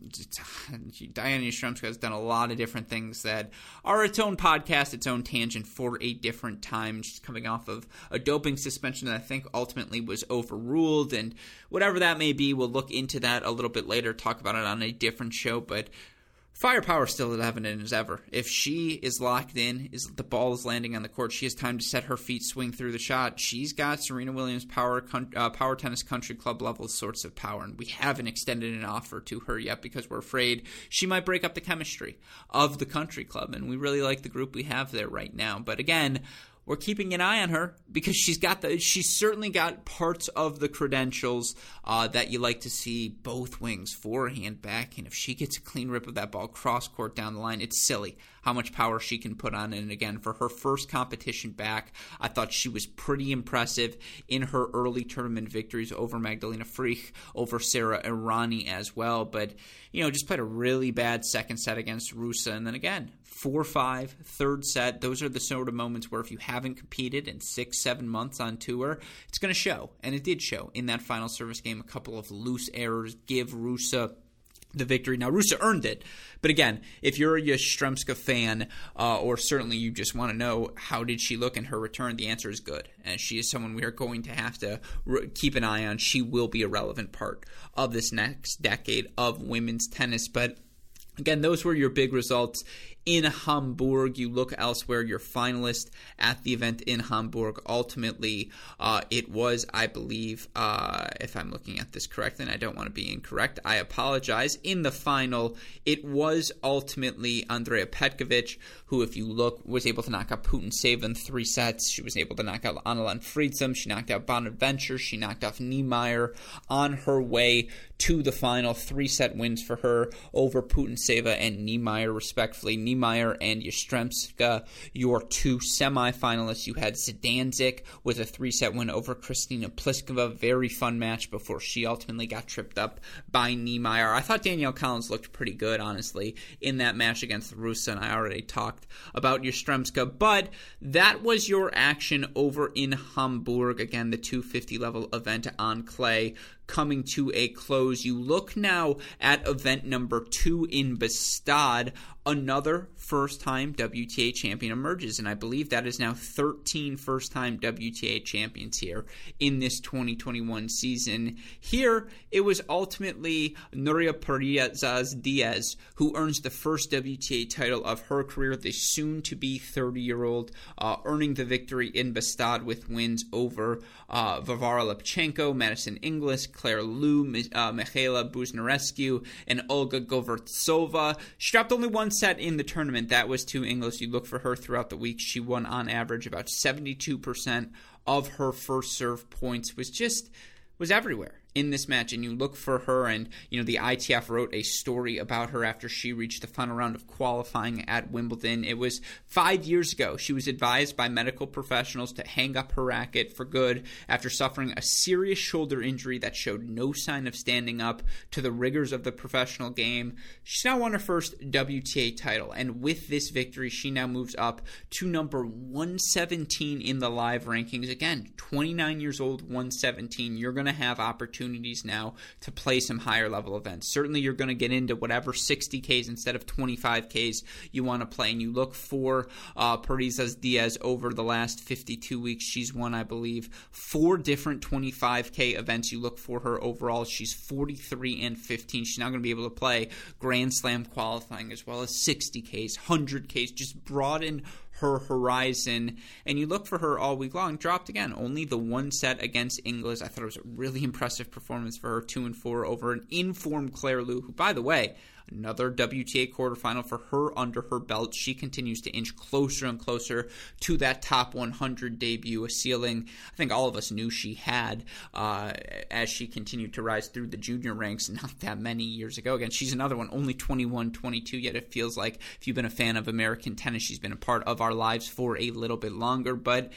Diana Yastremska has done a lot of different things that are its own podcast, its own tangent for a different time. She's coming off of a doping suspension that I think ultimately was overruled. And whatever that may be, we'll look into that a little bit later, talk about it on a different show. But firepower still as evident as ever. If she is locked in, the ball is landing on the court, she has time to set her feet, swing through the shot. She's got Serena Williams Power Tennis Country Club level sorts of power, and we haven't extended an offer to her yet because we're afraid she might break up the chemistry of the country club, and we really like the group we have there right now. But again, we're keeping an eye on her because she's certainly got parts of the credentials that you like to see, both wings, forehand, backhand. If she gets a clean rip of that ball cross court down the line, it's silly how much power she can put on. And again, for her first competition back, I thought she was pretty impressive in her early tournament victories over Magdalena Frich, over Sarah Irani as well. But, just played a really bad second set against Rusa. And then again, 4-5, third set. Those are the sort of moments where if you haven't competed in 6-7 months on tour, it's going to show. And it did show in that final service game. A couple of loose errors give Rusa the victory. Now, Rusa earned it. But again, if you're a Yastremska fan, or certainly you just want to know how did she look in her return, the answer is good. And she is someone we are going to have to keep an eye on. She will be a relevant part of this next decade of women's tennis. But again, those were your big results in Hamburg. You look elsewhere, your finalist at the event in Hamburg. Ultimately, it was, I believe, if I'm looking at this correctly, and I don't want to be incorrect, I apologize. In the final, it was ultimately Andrea Petkovic, who, if you look, was able to knock out Putintseva in 3 sets. She was able to knock out Anna-Len Friedsam. She knocked out Bonaventure. She knocked off Niemeyer on her way to the final. 3-set wins for her over Putintseva and Niemeyer, respectively. Niemeyer and Yastremska, your 2 semifinalists. You had Zidanzik with a 3-set win over Kristina Pliskova. Very fun match before she ultimately got tripped up by Niemeyer. I thought Danielle Collins looked pretty good, honestly, in that match against Rusa, and I already talked about Yastremska. But that was your action over in Hamburg. Again, the 250 level event on clay coming to a close. You look now at event number 2 in Bastad. Another first-time WTA champion emerges, and I believe that is now 13 first-time WTA champions here in this 2021 season. Here, it was ultimately Nuria Perez-Diaz who earns the first WTA title of her career, the soon-to-be 30-year-old, earning the victory in Bastad with wins over Varvara Lepchenko, Madison Inglis, Claire Liu, Michaela Buznarescu, and Olga Govortsova. She dropped only 1 set in the tournament. That was to Inglis. You look for her throughout the week. She won on average about 72% of her first serve points. Was everywhere in this match, and you look for her, and the ITF wrote a story about her after she reached the final round of qualifying at Wimbledon. It was 5 years ago. She was advised by medical professionals to hang up her racket for good after suffering a serious shoulder injury that showed no sign of standing up to the rigors of the professional game. She's now won her first WTA title, and with this victory, she now moves up to number 117 in the live rankings. Again, 29 years old, 117. You're going to have opportunities now to play some higher level events. Certainly you're going to get into whatever 60Ks instead of 25Ks you want to play, and you look for Perez-Diaz over the last 52 weeks. She's won, I believe, 4 different 25K events. You look for her overall. She's 43-15. She's now going to be able to play Grand Slam qualifying as well as 60Ks, 100Ks, just broaden her horizon, and you look for her all week long. Dropped again, only the 1 set against Inglis. I thought it was a really impressive performance for her, 2-4 over an informed Claire Liu, who, by the way, Another WTA quarterfinal for her under her belt. She continues to inch closer and closer to that top 100 debut, a ceiling I think all of us knew she had as she continued to rise through the junior ranks not that many years ago. Again, she's another one, only 21, 22, yet it feels like if you've been a fan of American tennis, she's been a part of our lives for a little bit longer. But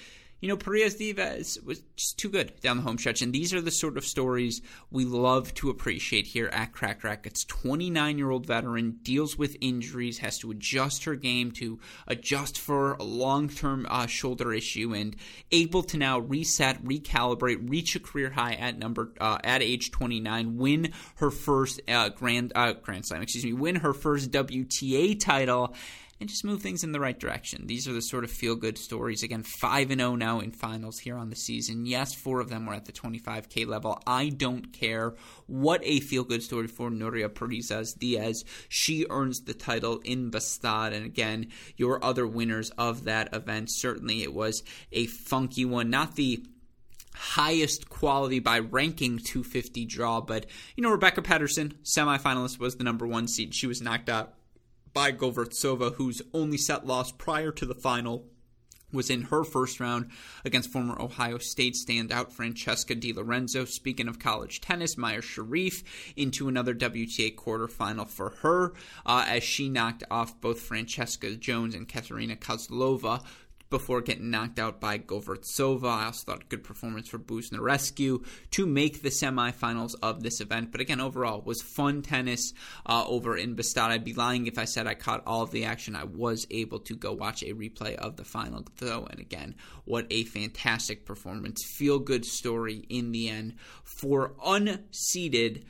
Parrizas was just too good down the home stretch, and these are the sort of stories we love to appreciate here at Cracked Racquets. 29-year-old veteran, deals with injuries, has to adjust her game to adjust for a long-term shoulder issue, and able to now reset, recalibrate, reach a career high at age 29, win her first Grand Slam, win her first WTA title, and just move things in the right direction. These are the sort of feel-good stories. Again, 5-0 now in finals here on the season. Yes, 4 of them were at the 25K level. I don't care. What a feel-good story for Nuria Parrizas Diaz. She earns the title in Bastad. And again, your other winners of that event, certainly it was a funky one. Not the highest quality by ranking 250 draw, but, Rebecca Pettersson, semifinalist, was the number 1 seed. She was knocked out by Govortsova, whose only set loss prior to the final was in her first round against former Ohio State standout Francesca Di Lorenzo. Speaking of college tennis, Mayar Sharif into another WTA quarterfinal for her as she knocked off both Francesca Jones and Katerina Kozlova before getting knocked out by Govortsova. I also thought a good performance for Buznarescu to make the semifinals of this event. But again, overall, was fun tennis over in Bastad. I'd be lying if I said I caught all of the action. I was able to go watch a replay of the final, though. And again, what a fantastic performance. Feel-good story in the end for unseeded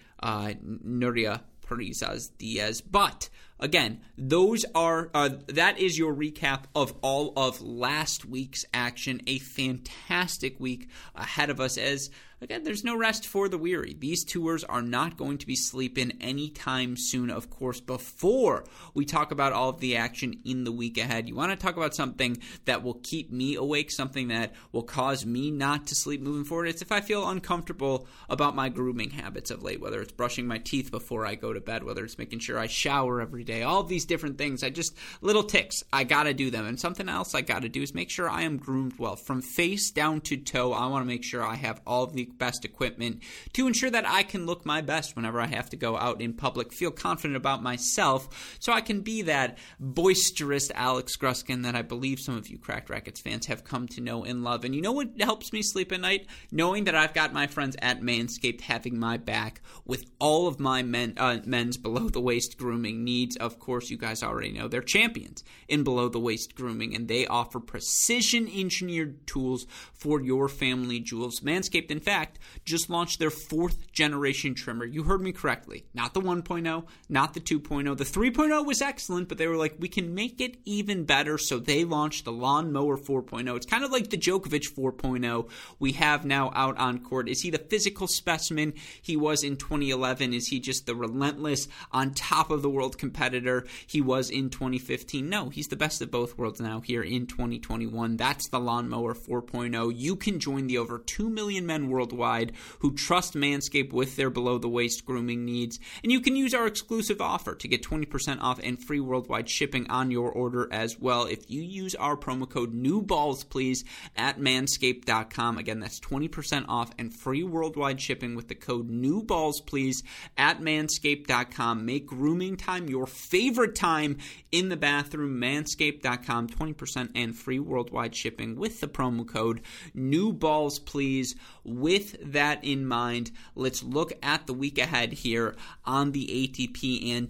Nuria Parrizas Diaz. But again, those are that is your recap of all of last week's action. A fantastic week ahead of us as, again, there's no rest for the weary. These tours are not going to be sleeping anytime soon, of course. Before we talk about all of the action in the week ahead, you want to talk about something that will keep me awake, something that will cause me not to sleep moving forward. It's if I feel uncomfortable about my grooming habits of late, whether it's brushing my teeth before I go to bed, whether it's making sure I shower every day, all of these different things. Little ticks, I got to do them. And something else I got to do is make sure I am groomed well. From face down to toe, I want to make sure I have all of the best equipment to ensure that I can look my best whenever I have to go out in public, feel confident about myself, so I can be that boisterous Alex Gruskin that I believe some of you Cracked Racquets fans have come to know and love. And you know what helps me sleep at night? Knowing that I've got my friends at Manscaped having my back with all of my men's below-the-waist grooming needs. Of course, you guys already know they're champions in below-the-waist grooming, and they offer precision-engineered tools for your family jewels. Manscaped, in fact, just launched their 4th generation trimmer. You heard me correctly. Not the 1.0, not the 2.0. The 3.0 was excellent, but they were like, we can make it even better, so they launched the Lawnmower 4.0. It's kind of like the Djokovic 4.0 we have now out on court. Is he the physical specimen he was in 2011? Is he just the relentless, on top of the world competitor he was in 2015? No, he's the best of both worlds now here in 2021. That's the Lawnmower 4.0. You can join the over 2 million men worldwide who trust Manscaped with their below-the-waist grooming needs. And you can use our exclusive offer to get 20% off and free worldwide shipping on your order as well if you use our promo code NEWBALLSPLEASE at manscaped.com. Again, that's 20% off and free worldwide shipping with the code NEWBALLSPLEASE at manscaped.com. Make grooming time your favorite time in the bathroom. Manscaped.com, 20% and free worldwide shipping with the promo code NEWBALLSPLEASE. With that in mind, let's look at the week ahead here on the ATP and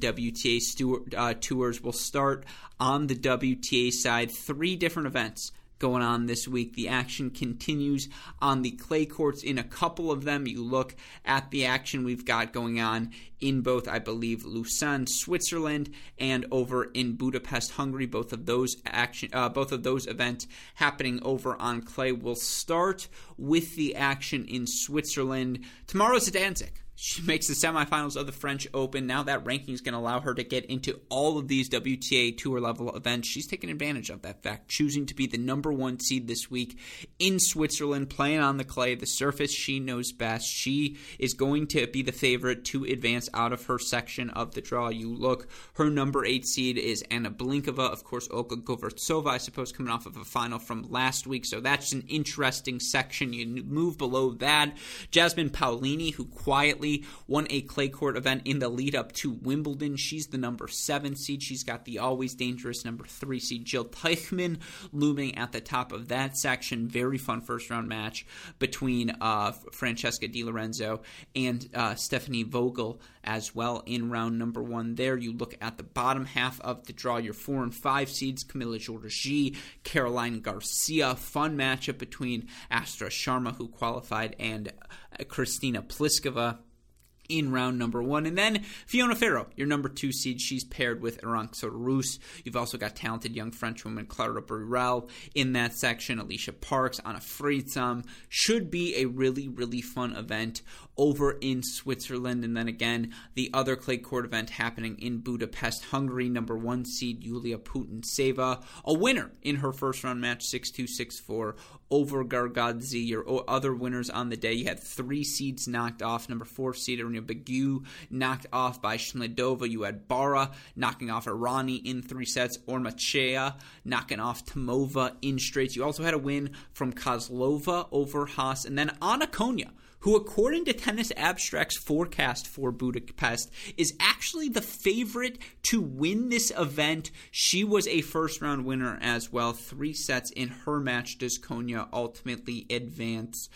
WTA tours. We'll start on the WTA side. 3 different events going on this week. The action continues on the clay courts in a couple of them. You look at the action we've got going on in both, I believe, Lausanne, Switzerland, and over in Budapest, Hungary. Both of those events happening over on clay. We'll start with the action in Switzerland. Tomorrow's at Danzig. She makes the semifinals of the French Open. Now that ranking is going to allow her to get into all of these WTA Tour level events. She's taking advantage of that fact, choosing to be the number 1 seed this week in Switzerland, playing on the clay, the surface she knows best. She is going to be the favorite to advance out of her section of the draw. You look, her number 8 seed is Anna Blinkova. Of course, Olga Govortsova, I suppose, coming off of a final from last week. So that's an interesting section. You move below that. Jasmine Paolini, who quietly won a clay court event in the lead up to Wimbledon. She's the number 7 seed. She's got the always dangerous number 3 seed Jill Teichmann looming at the top of that section. Very fun first round match between Francesca Di Lorenzo and Stephanie Vogel as well in round number 1 there. You look at the bottom half of the draw, your 4 and 5 seeds, Camila Giorgi, Caroline Garcia. Fun matchup between Astra Sharma, who qualified, and Kristina Pliskova in round number 1. And then Fiona Ferro, your number 2 seed. She's paired with Iranque Sotorouse. You've also got talented young French woman Clara Burrell in that section. Alicia Parks, Anna Friedsam. Should be a really, really fun event over in Switzerland. And then again, the other clay court event happening in Budapest, Hungary. Number 1 seed Yulia Putintseva, a winner in her first round match, 6-2, 6-4 over Gargadze. Your other winners on the day, you had 3 seeds knocked off. Number 4 seed Arina Begu knocked off by Shmedova. You had Bara knocking off Irani in 3 sets. Ormachea knocking off Tomova in straights. You also had a win from Kozlova over Haas. And then Anna Konya, who according to Tennis Abstract's forecast for Budapest is actually the favorite to win this event. She was a first-round winner as well. 3 sets in her match does Konya ultimately advance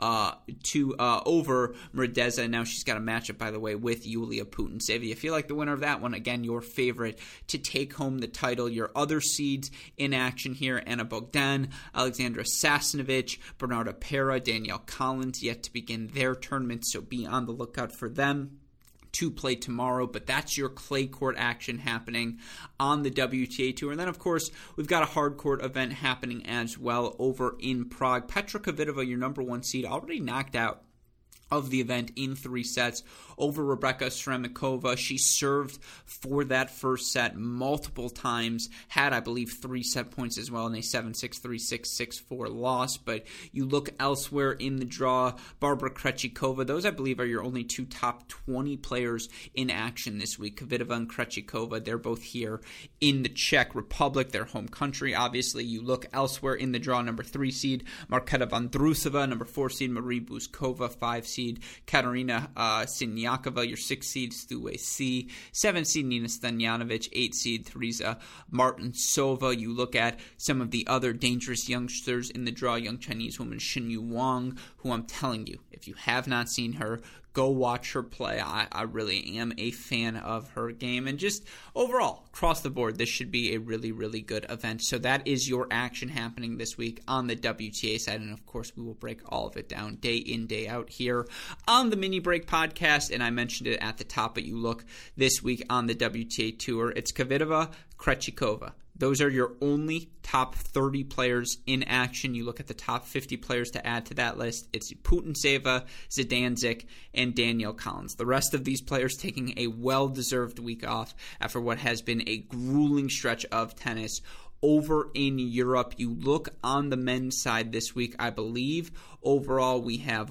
to over Merdeza. Now she's got a matchup, by the way, with Yulia Putintseva. You feel like the winner of that one, again, your favorite to take home the title. Your other seeds in action here, Anna Bogdan, Alexandra Sasnovich, Bernarda Pera, Danielle Collins, yet to begin their tournament, so be on the lookout for them to play tomorrow. But that's your clay court action happening on the WTA Tour. And then, of course, we've got a hard court event happening as well over in Prague. Petra Kvitova, your number 1 seed, already knocked out of the event in 3 sets over Rebecca Sremikova. She served for that first set multiple times, had, I believe, 3 set points as well in a 7-6, 3-6, 6-4 loss. But you look elsewhere in the draw, Barbara Krejcikova. Those, I believe, are your only 2 top 20 players in action this week. Kvitova and Krejcikova, they're both here in the Czech Republic, their home country. Obviously, you look elsewhere in the draw, number 3 seed Marketa Vondrousova, number 4 seed Marie Buzkova, 5 seed Katerina Siniakova, your 6 seed Stu C, 7 seed Nina Stanjanovic, 8 seed Teresa Martinsova. You look at some of the other dangerous youngsters in the draw, young Chinese woman Xinyu Wang, who I'm telling you, if you have not seen her, go watch her play. I really am a fan of her game. And just overall, across the board, this should be a really, really good event. So that is your action happening this week on the WTA side. And of course, we will break all of it down day in, day out here on the Mini Break podcast. And I mentioned it at the top, but you look this week on the WTA Tour, it's Kvitova, Krejcikova. Those are your only top 30 players in action. You look at the top 50 players to add to that list. It's Putintseva, Zidansek, and Danielle Collins. The rest of these players taking a well-deserved week off after what has been a grueling stretch of tennis over in Europe. You look on the men's side this week, I believe overall we have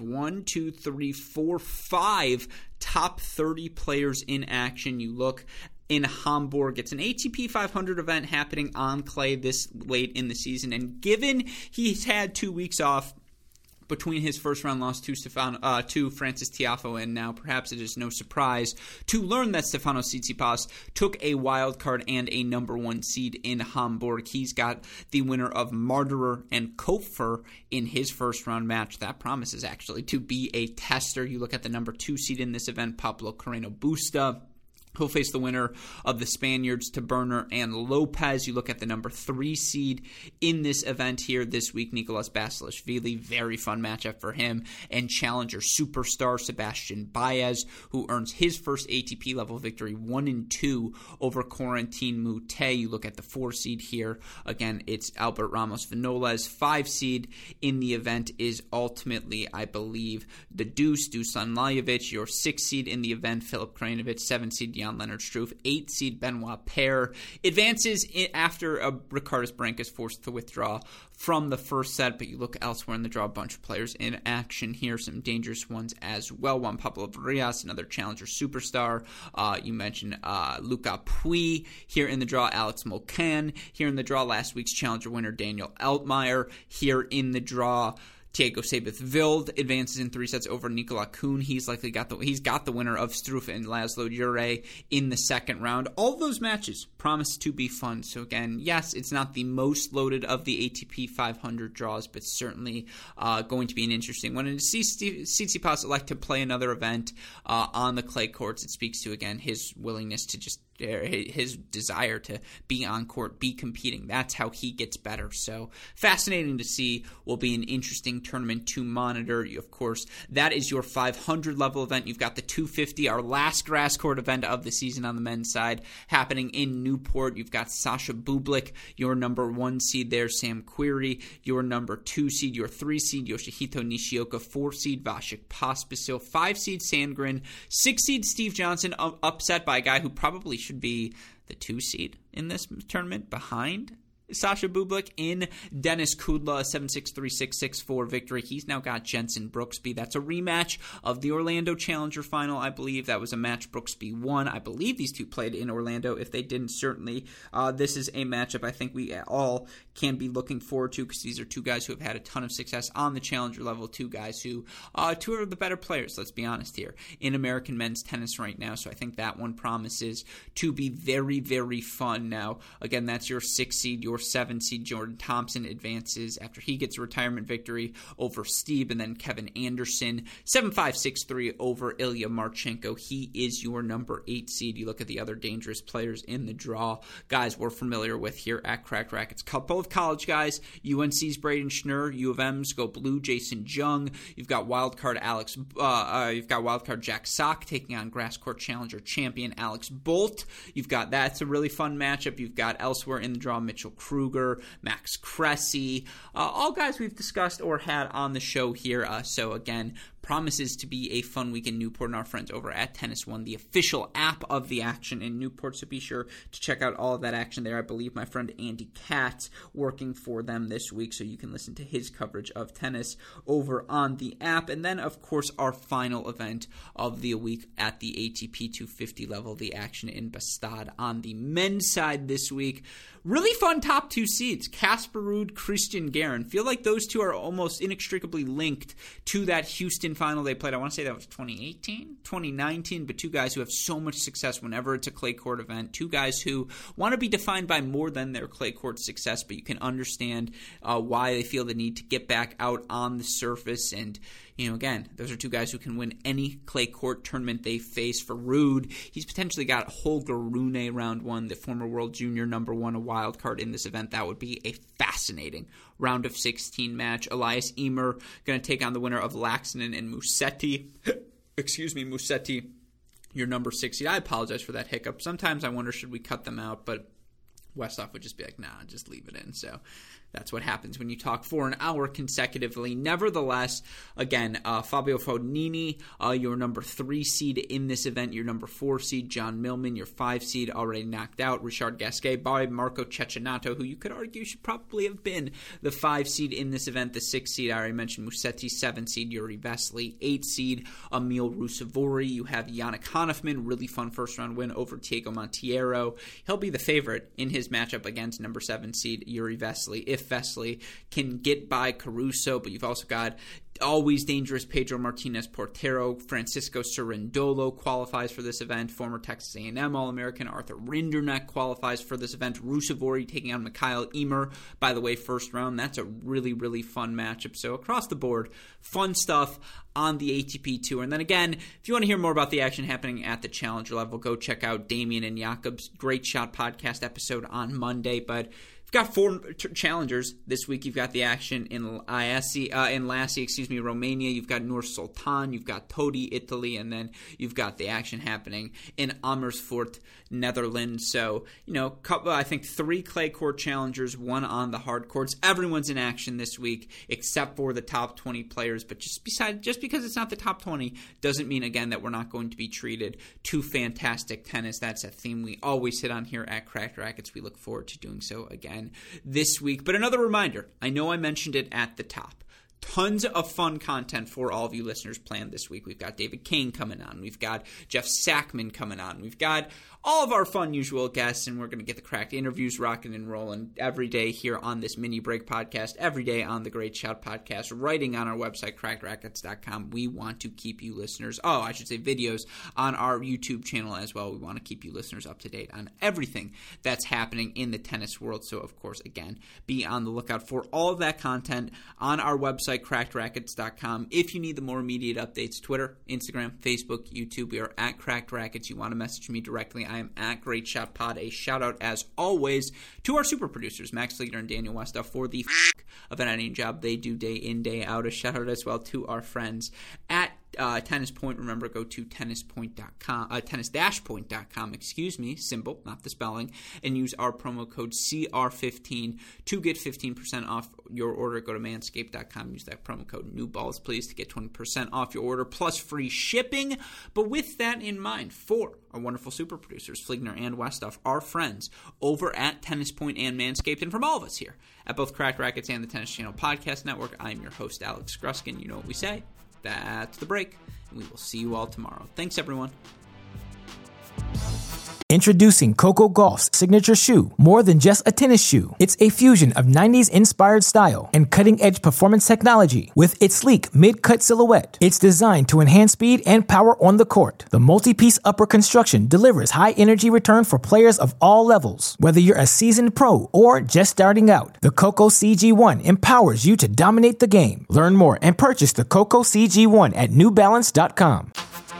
5 top 30 players in action. You look in Hamburg. It's an ATP 500 event happening on clay this late in the season. And given he's had 2 weeks off between his first round loss to Frances Tiafoe, and now perhaps it is no surprise to learn that Stefanos Tsitsipas took a wild card and a number 1 seed in Hamburg. He's got the winner of Marderer and Koepfer in his first round match. That promises actually to be a tester. You look at the number 2 seed in this event, Pablo Carreno Busta. He'll face the winner of the Spaniards, Taberner and Lopez. You look at the number 3 seed in this event here this week, Nicolas Basilashvili. Very fun matchup for him. And challenger superstar Sebastian Baez, who earns his first ATP level victory 1-2 over Corentin Moutet. You look at the 4 seed here. Again, it's Albert Ramos Vinolas. 5 seed in the event is ultimately, I believe, the Dusan Lajovic. Your 6 seed in the event, Filip Krajinovic. 7 seed Jan-Lennard Struff. 8 seed Benoit Paire advances after Ricardus Branca is forced to withdraw from the first set, but you look elsewhere in the draw, a bunch of players in action here, some dangerous ones as well. Juan Pablo Varillas, another challenger superstar. You mentioned Luca Pouille here in the draw, Alex Molcan here in the draw, last week's challenger winner Daniel Altmaier here in the draw. Thiago Seyboth Wild advances in 3 sets over Nicolas Kuhn. He's got the winner of Struff and Laszlo Jure in the second round. All of those matches promise to be fun. So again, yes, it's not the most loaded of the ATP 500 draws, but certainly going to be an interesting one. And to see Tsitsipas elect to play another event on the clay courts, it speaks to, again, his willingness to just his desire to be on court, be competing. That's how he gets better. So fascinating to see. Will be an interesting tournament to monitor. Of course, that is your 500 level event. You've got the 250, our last grass court event of the season on the men's side, happening in Newport. You've got Sasha Bublik, your number 1 seed there, Sam Querrey, your number 2 seed, your 3 seed, Yoshihito Nishioka, 4 seed, Vasek Pospisil, 5 seed, Sandgren, 6 seed, Steve Johnson, upset by a guy who probably should be the 2 seed in this tournament behind Sasha Bublik in Dennis Kudla, a 7-6, 3-6, 6-4 victory. He's now got Jenson Brooksby. That's a rematch of the Orlando Challenger final, I believe. That was a match Brooksby won. I believe these two played in Orlando. If they didn't, certainly this is a matchup I think we all can be looking forward to, because these are 2 guys who have had a ton of success on the Challenger level, 2 guys who, 2 are the better players, let's be honest here, in American men's tennis right now. So I think that one promises to be very, very fun. Now, again, that's your 6 seed, your 7 seed Jordan Thompson advances after he gets a retirement victory over Steve, and then Kevin Anderson 7-5, 6-3 over Ilya Marchenko. He is your number 8 seed. You look at the other dangerous players in the draw, guys we're familiar with here at Cracked Racquets. Couple of college guys, UNC's Braden Schnurr, U of M's Go Blue, Jason Jung. You've got wildcard Jack Sock taking on grass court challenger champion Alex Bolt. You've got that's a really fun matchup. You've got elsewhere in the draw Mitchell Kruger, Max Cressy, all guys we've discussed or had on the show here. So again, promises to be a fun week in Newport, and our friends over at Tennis One, the official app of the action in Newport. So be sure to check out all of that action there. I believe my friend Andy Katz working for them this week, so you can listen to his coverage of tennis over on the app. And then, of course, our final event of the week at the ATP 250 level, the action in Bastad on the men's side this week. Really fun top 2 seeds, Casper Ruud, Christian Garin. Feel like those 2 are almost inextricably linked to that Houston final they played. I want to say that was 2018, 2019, but 2 guys who have so much success whenever it's a clay court event. 2 guys who want to be defined by more than their clay court success, but you can understand why they feel the need to get back out on the surface. And again, those are 2 guys who can win any clay court tournament they face. For Ruud, he's potentially got Holger Rune round 1, the former world junior number 1, a wild card in this event. That would be a fascinating round of 16 match. Elias Ymer going to take on the winner of Laxinen and Musetti. Musetti, your number 6 seed. I apologize for that hiccup. Sometimes I wonder, should we cut them out? But Westhoff would just be like, nah, just leave it in. So that's what happens when you talk for an hour consecutively. Nevertheless, again, Fabio Fognini, your number 3 seed in this event, your number 4 seed, John Millman, your 5 seed, already knocked out, Richard Gasquet by Marco Cecchinato, who you could argue should probably have been the 5 seed in this event. The 6 seed, I already mentioned Musetti, 7 seed, Yuri Vesely, 8 seed, Emil Rusevori. You have Yannick Hanfmann, really fun first-round win over Diego Monteiro. He'll be the favorite in his matchup against number 7 seed, Yuri Vesely, if Vesely can get by Caruso. But you've also got always dangerous Pedro Martinez Portero. Francisco Cerundolo qualifies for this event. Former Texas A&M All-American Arthur Rinderknecht qualifies for this event. Ruusuvuori taking on Mikael Ymer. By the way, first round. That's a really, really fun matchup. So across the board, fun stuff on the ATP Tour. And then again, if you want to hear more about the action happening at the Challenger level, go check out Damian and Jakob's Great Shot podcast episode on Monday. But got 4 challengers this week. You've got the action in Lassi, Romania. You've got Nur Sultan. You've got Todi, Italy, and then you've got the action happening in Amersfoort, Netherlands. So, I think 3 clay court challengers, 1 on the hard courts. Everyone's in action this week except for the top 20 players. But just because it's not the top 20 doesn't mean, again, that we're not going to be treated to fantastic tennis. That's a theme we always hit on here at Cracked Racquets. We look forward to doing so again this week. But another reminder, I know I mentioned it at the top. Tons of fun content for all of you listeners planned this week. We've got David Kane coming on. We've got Jeff Sackman coming on. We've got all of our fun usual guests, and we're going to get the Cracked interviews rocking and rolling every day here on this Mini Break podcast, every day on the Great Shout podcast, writing on our website, crackedrackets.com. We want to keep you listeners, videos on our YouTube channel as well. We want to keep you listeners up to date on everything that's happening in the tennis world. So, of course, again, be on the lookout for all of that content on our website, crackedrackets.com. If you need the more immediate updates, Twitter, Instagram, Facebook, YouTube, we are at Cracked Racquets. You want to message me directly, I am at Great Shot Pod. A shout out, as always, to our super producers, Max Leader and Daniel Westoff, for the of an editing job they do day in, day out. A shout out as well to our friends at Tennis Point. Remember, go to tennis-point.com, symbol, not the spelling, and use our promo code CR15 to get 15% off your order. Go to manscaped.com, use that promo code NEWBALLS, please, to get 20% off your order plus free shipping. But with that in mind, for our wonderful super producers, Fligner and Westoff, our friends over at Tennis Point and Manscaped, and from all of us here at both Cracked Racquets and the Tennis Channel Podcast Network, I'm your host, Alex Gruskin. You know what we say. That's the break, and we will see you all tomorrow. Thanks, everyone. Introducing Coco Gauff's signature shoe, more than just a tennis shoe. It's a fusion of 90s-inspired style and cutting-edge performance technology. With its sleek mid-cut silhouette, it's designed to enhance speed and power on the court. The multi-piece upper construction delivers high-energy return for players of all levels. Whether you're a seasoned pro or just starting out, the Coco CG1 empowers you to dominate the game. Learn more and purchase the Coco CG1 at NewBalance.com.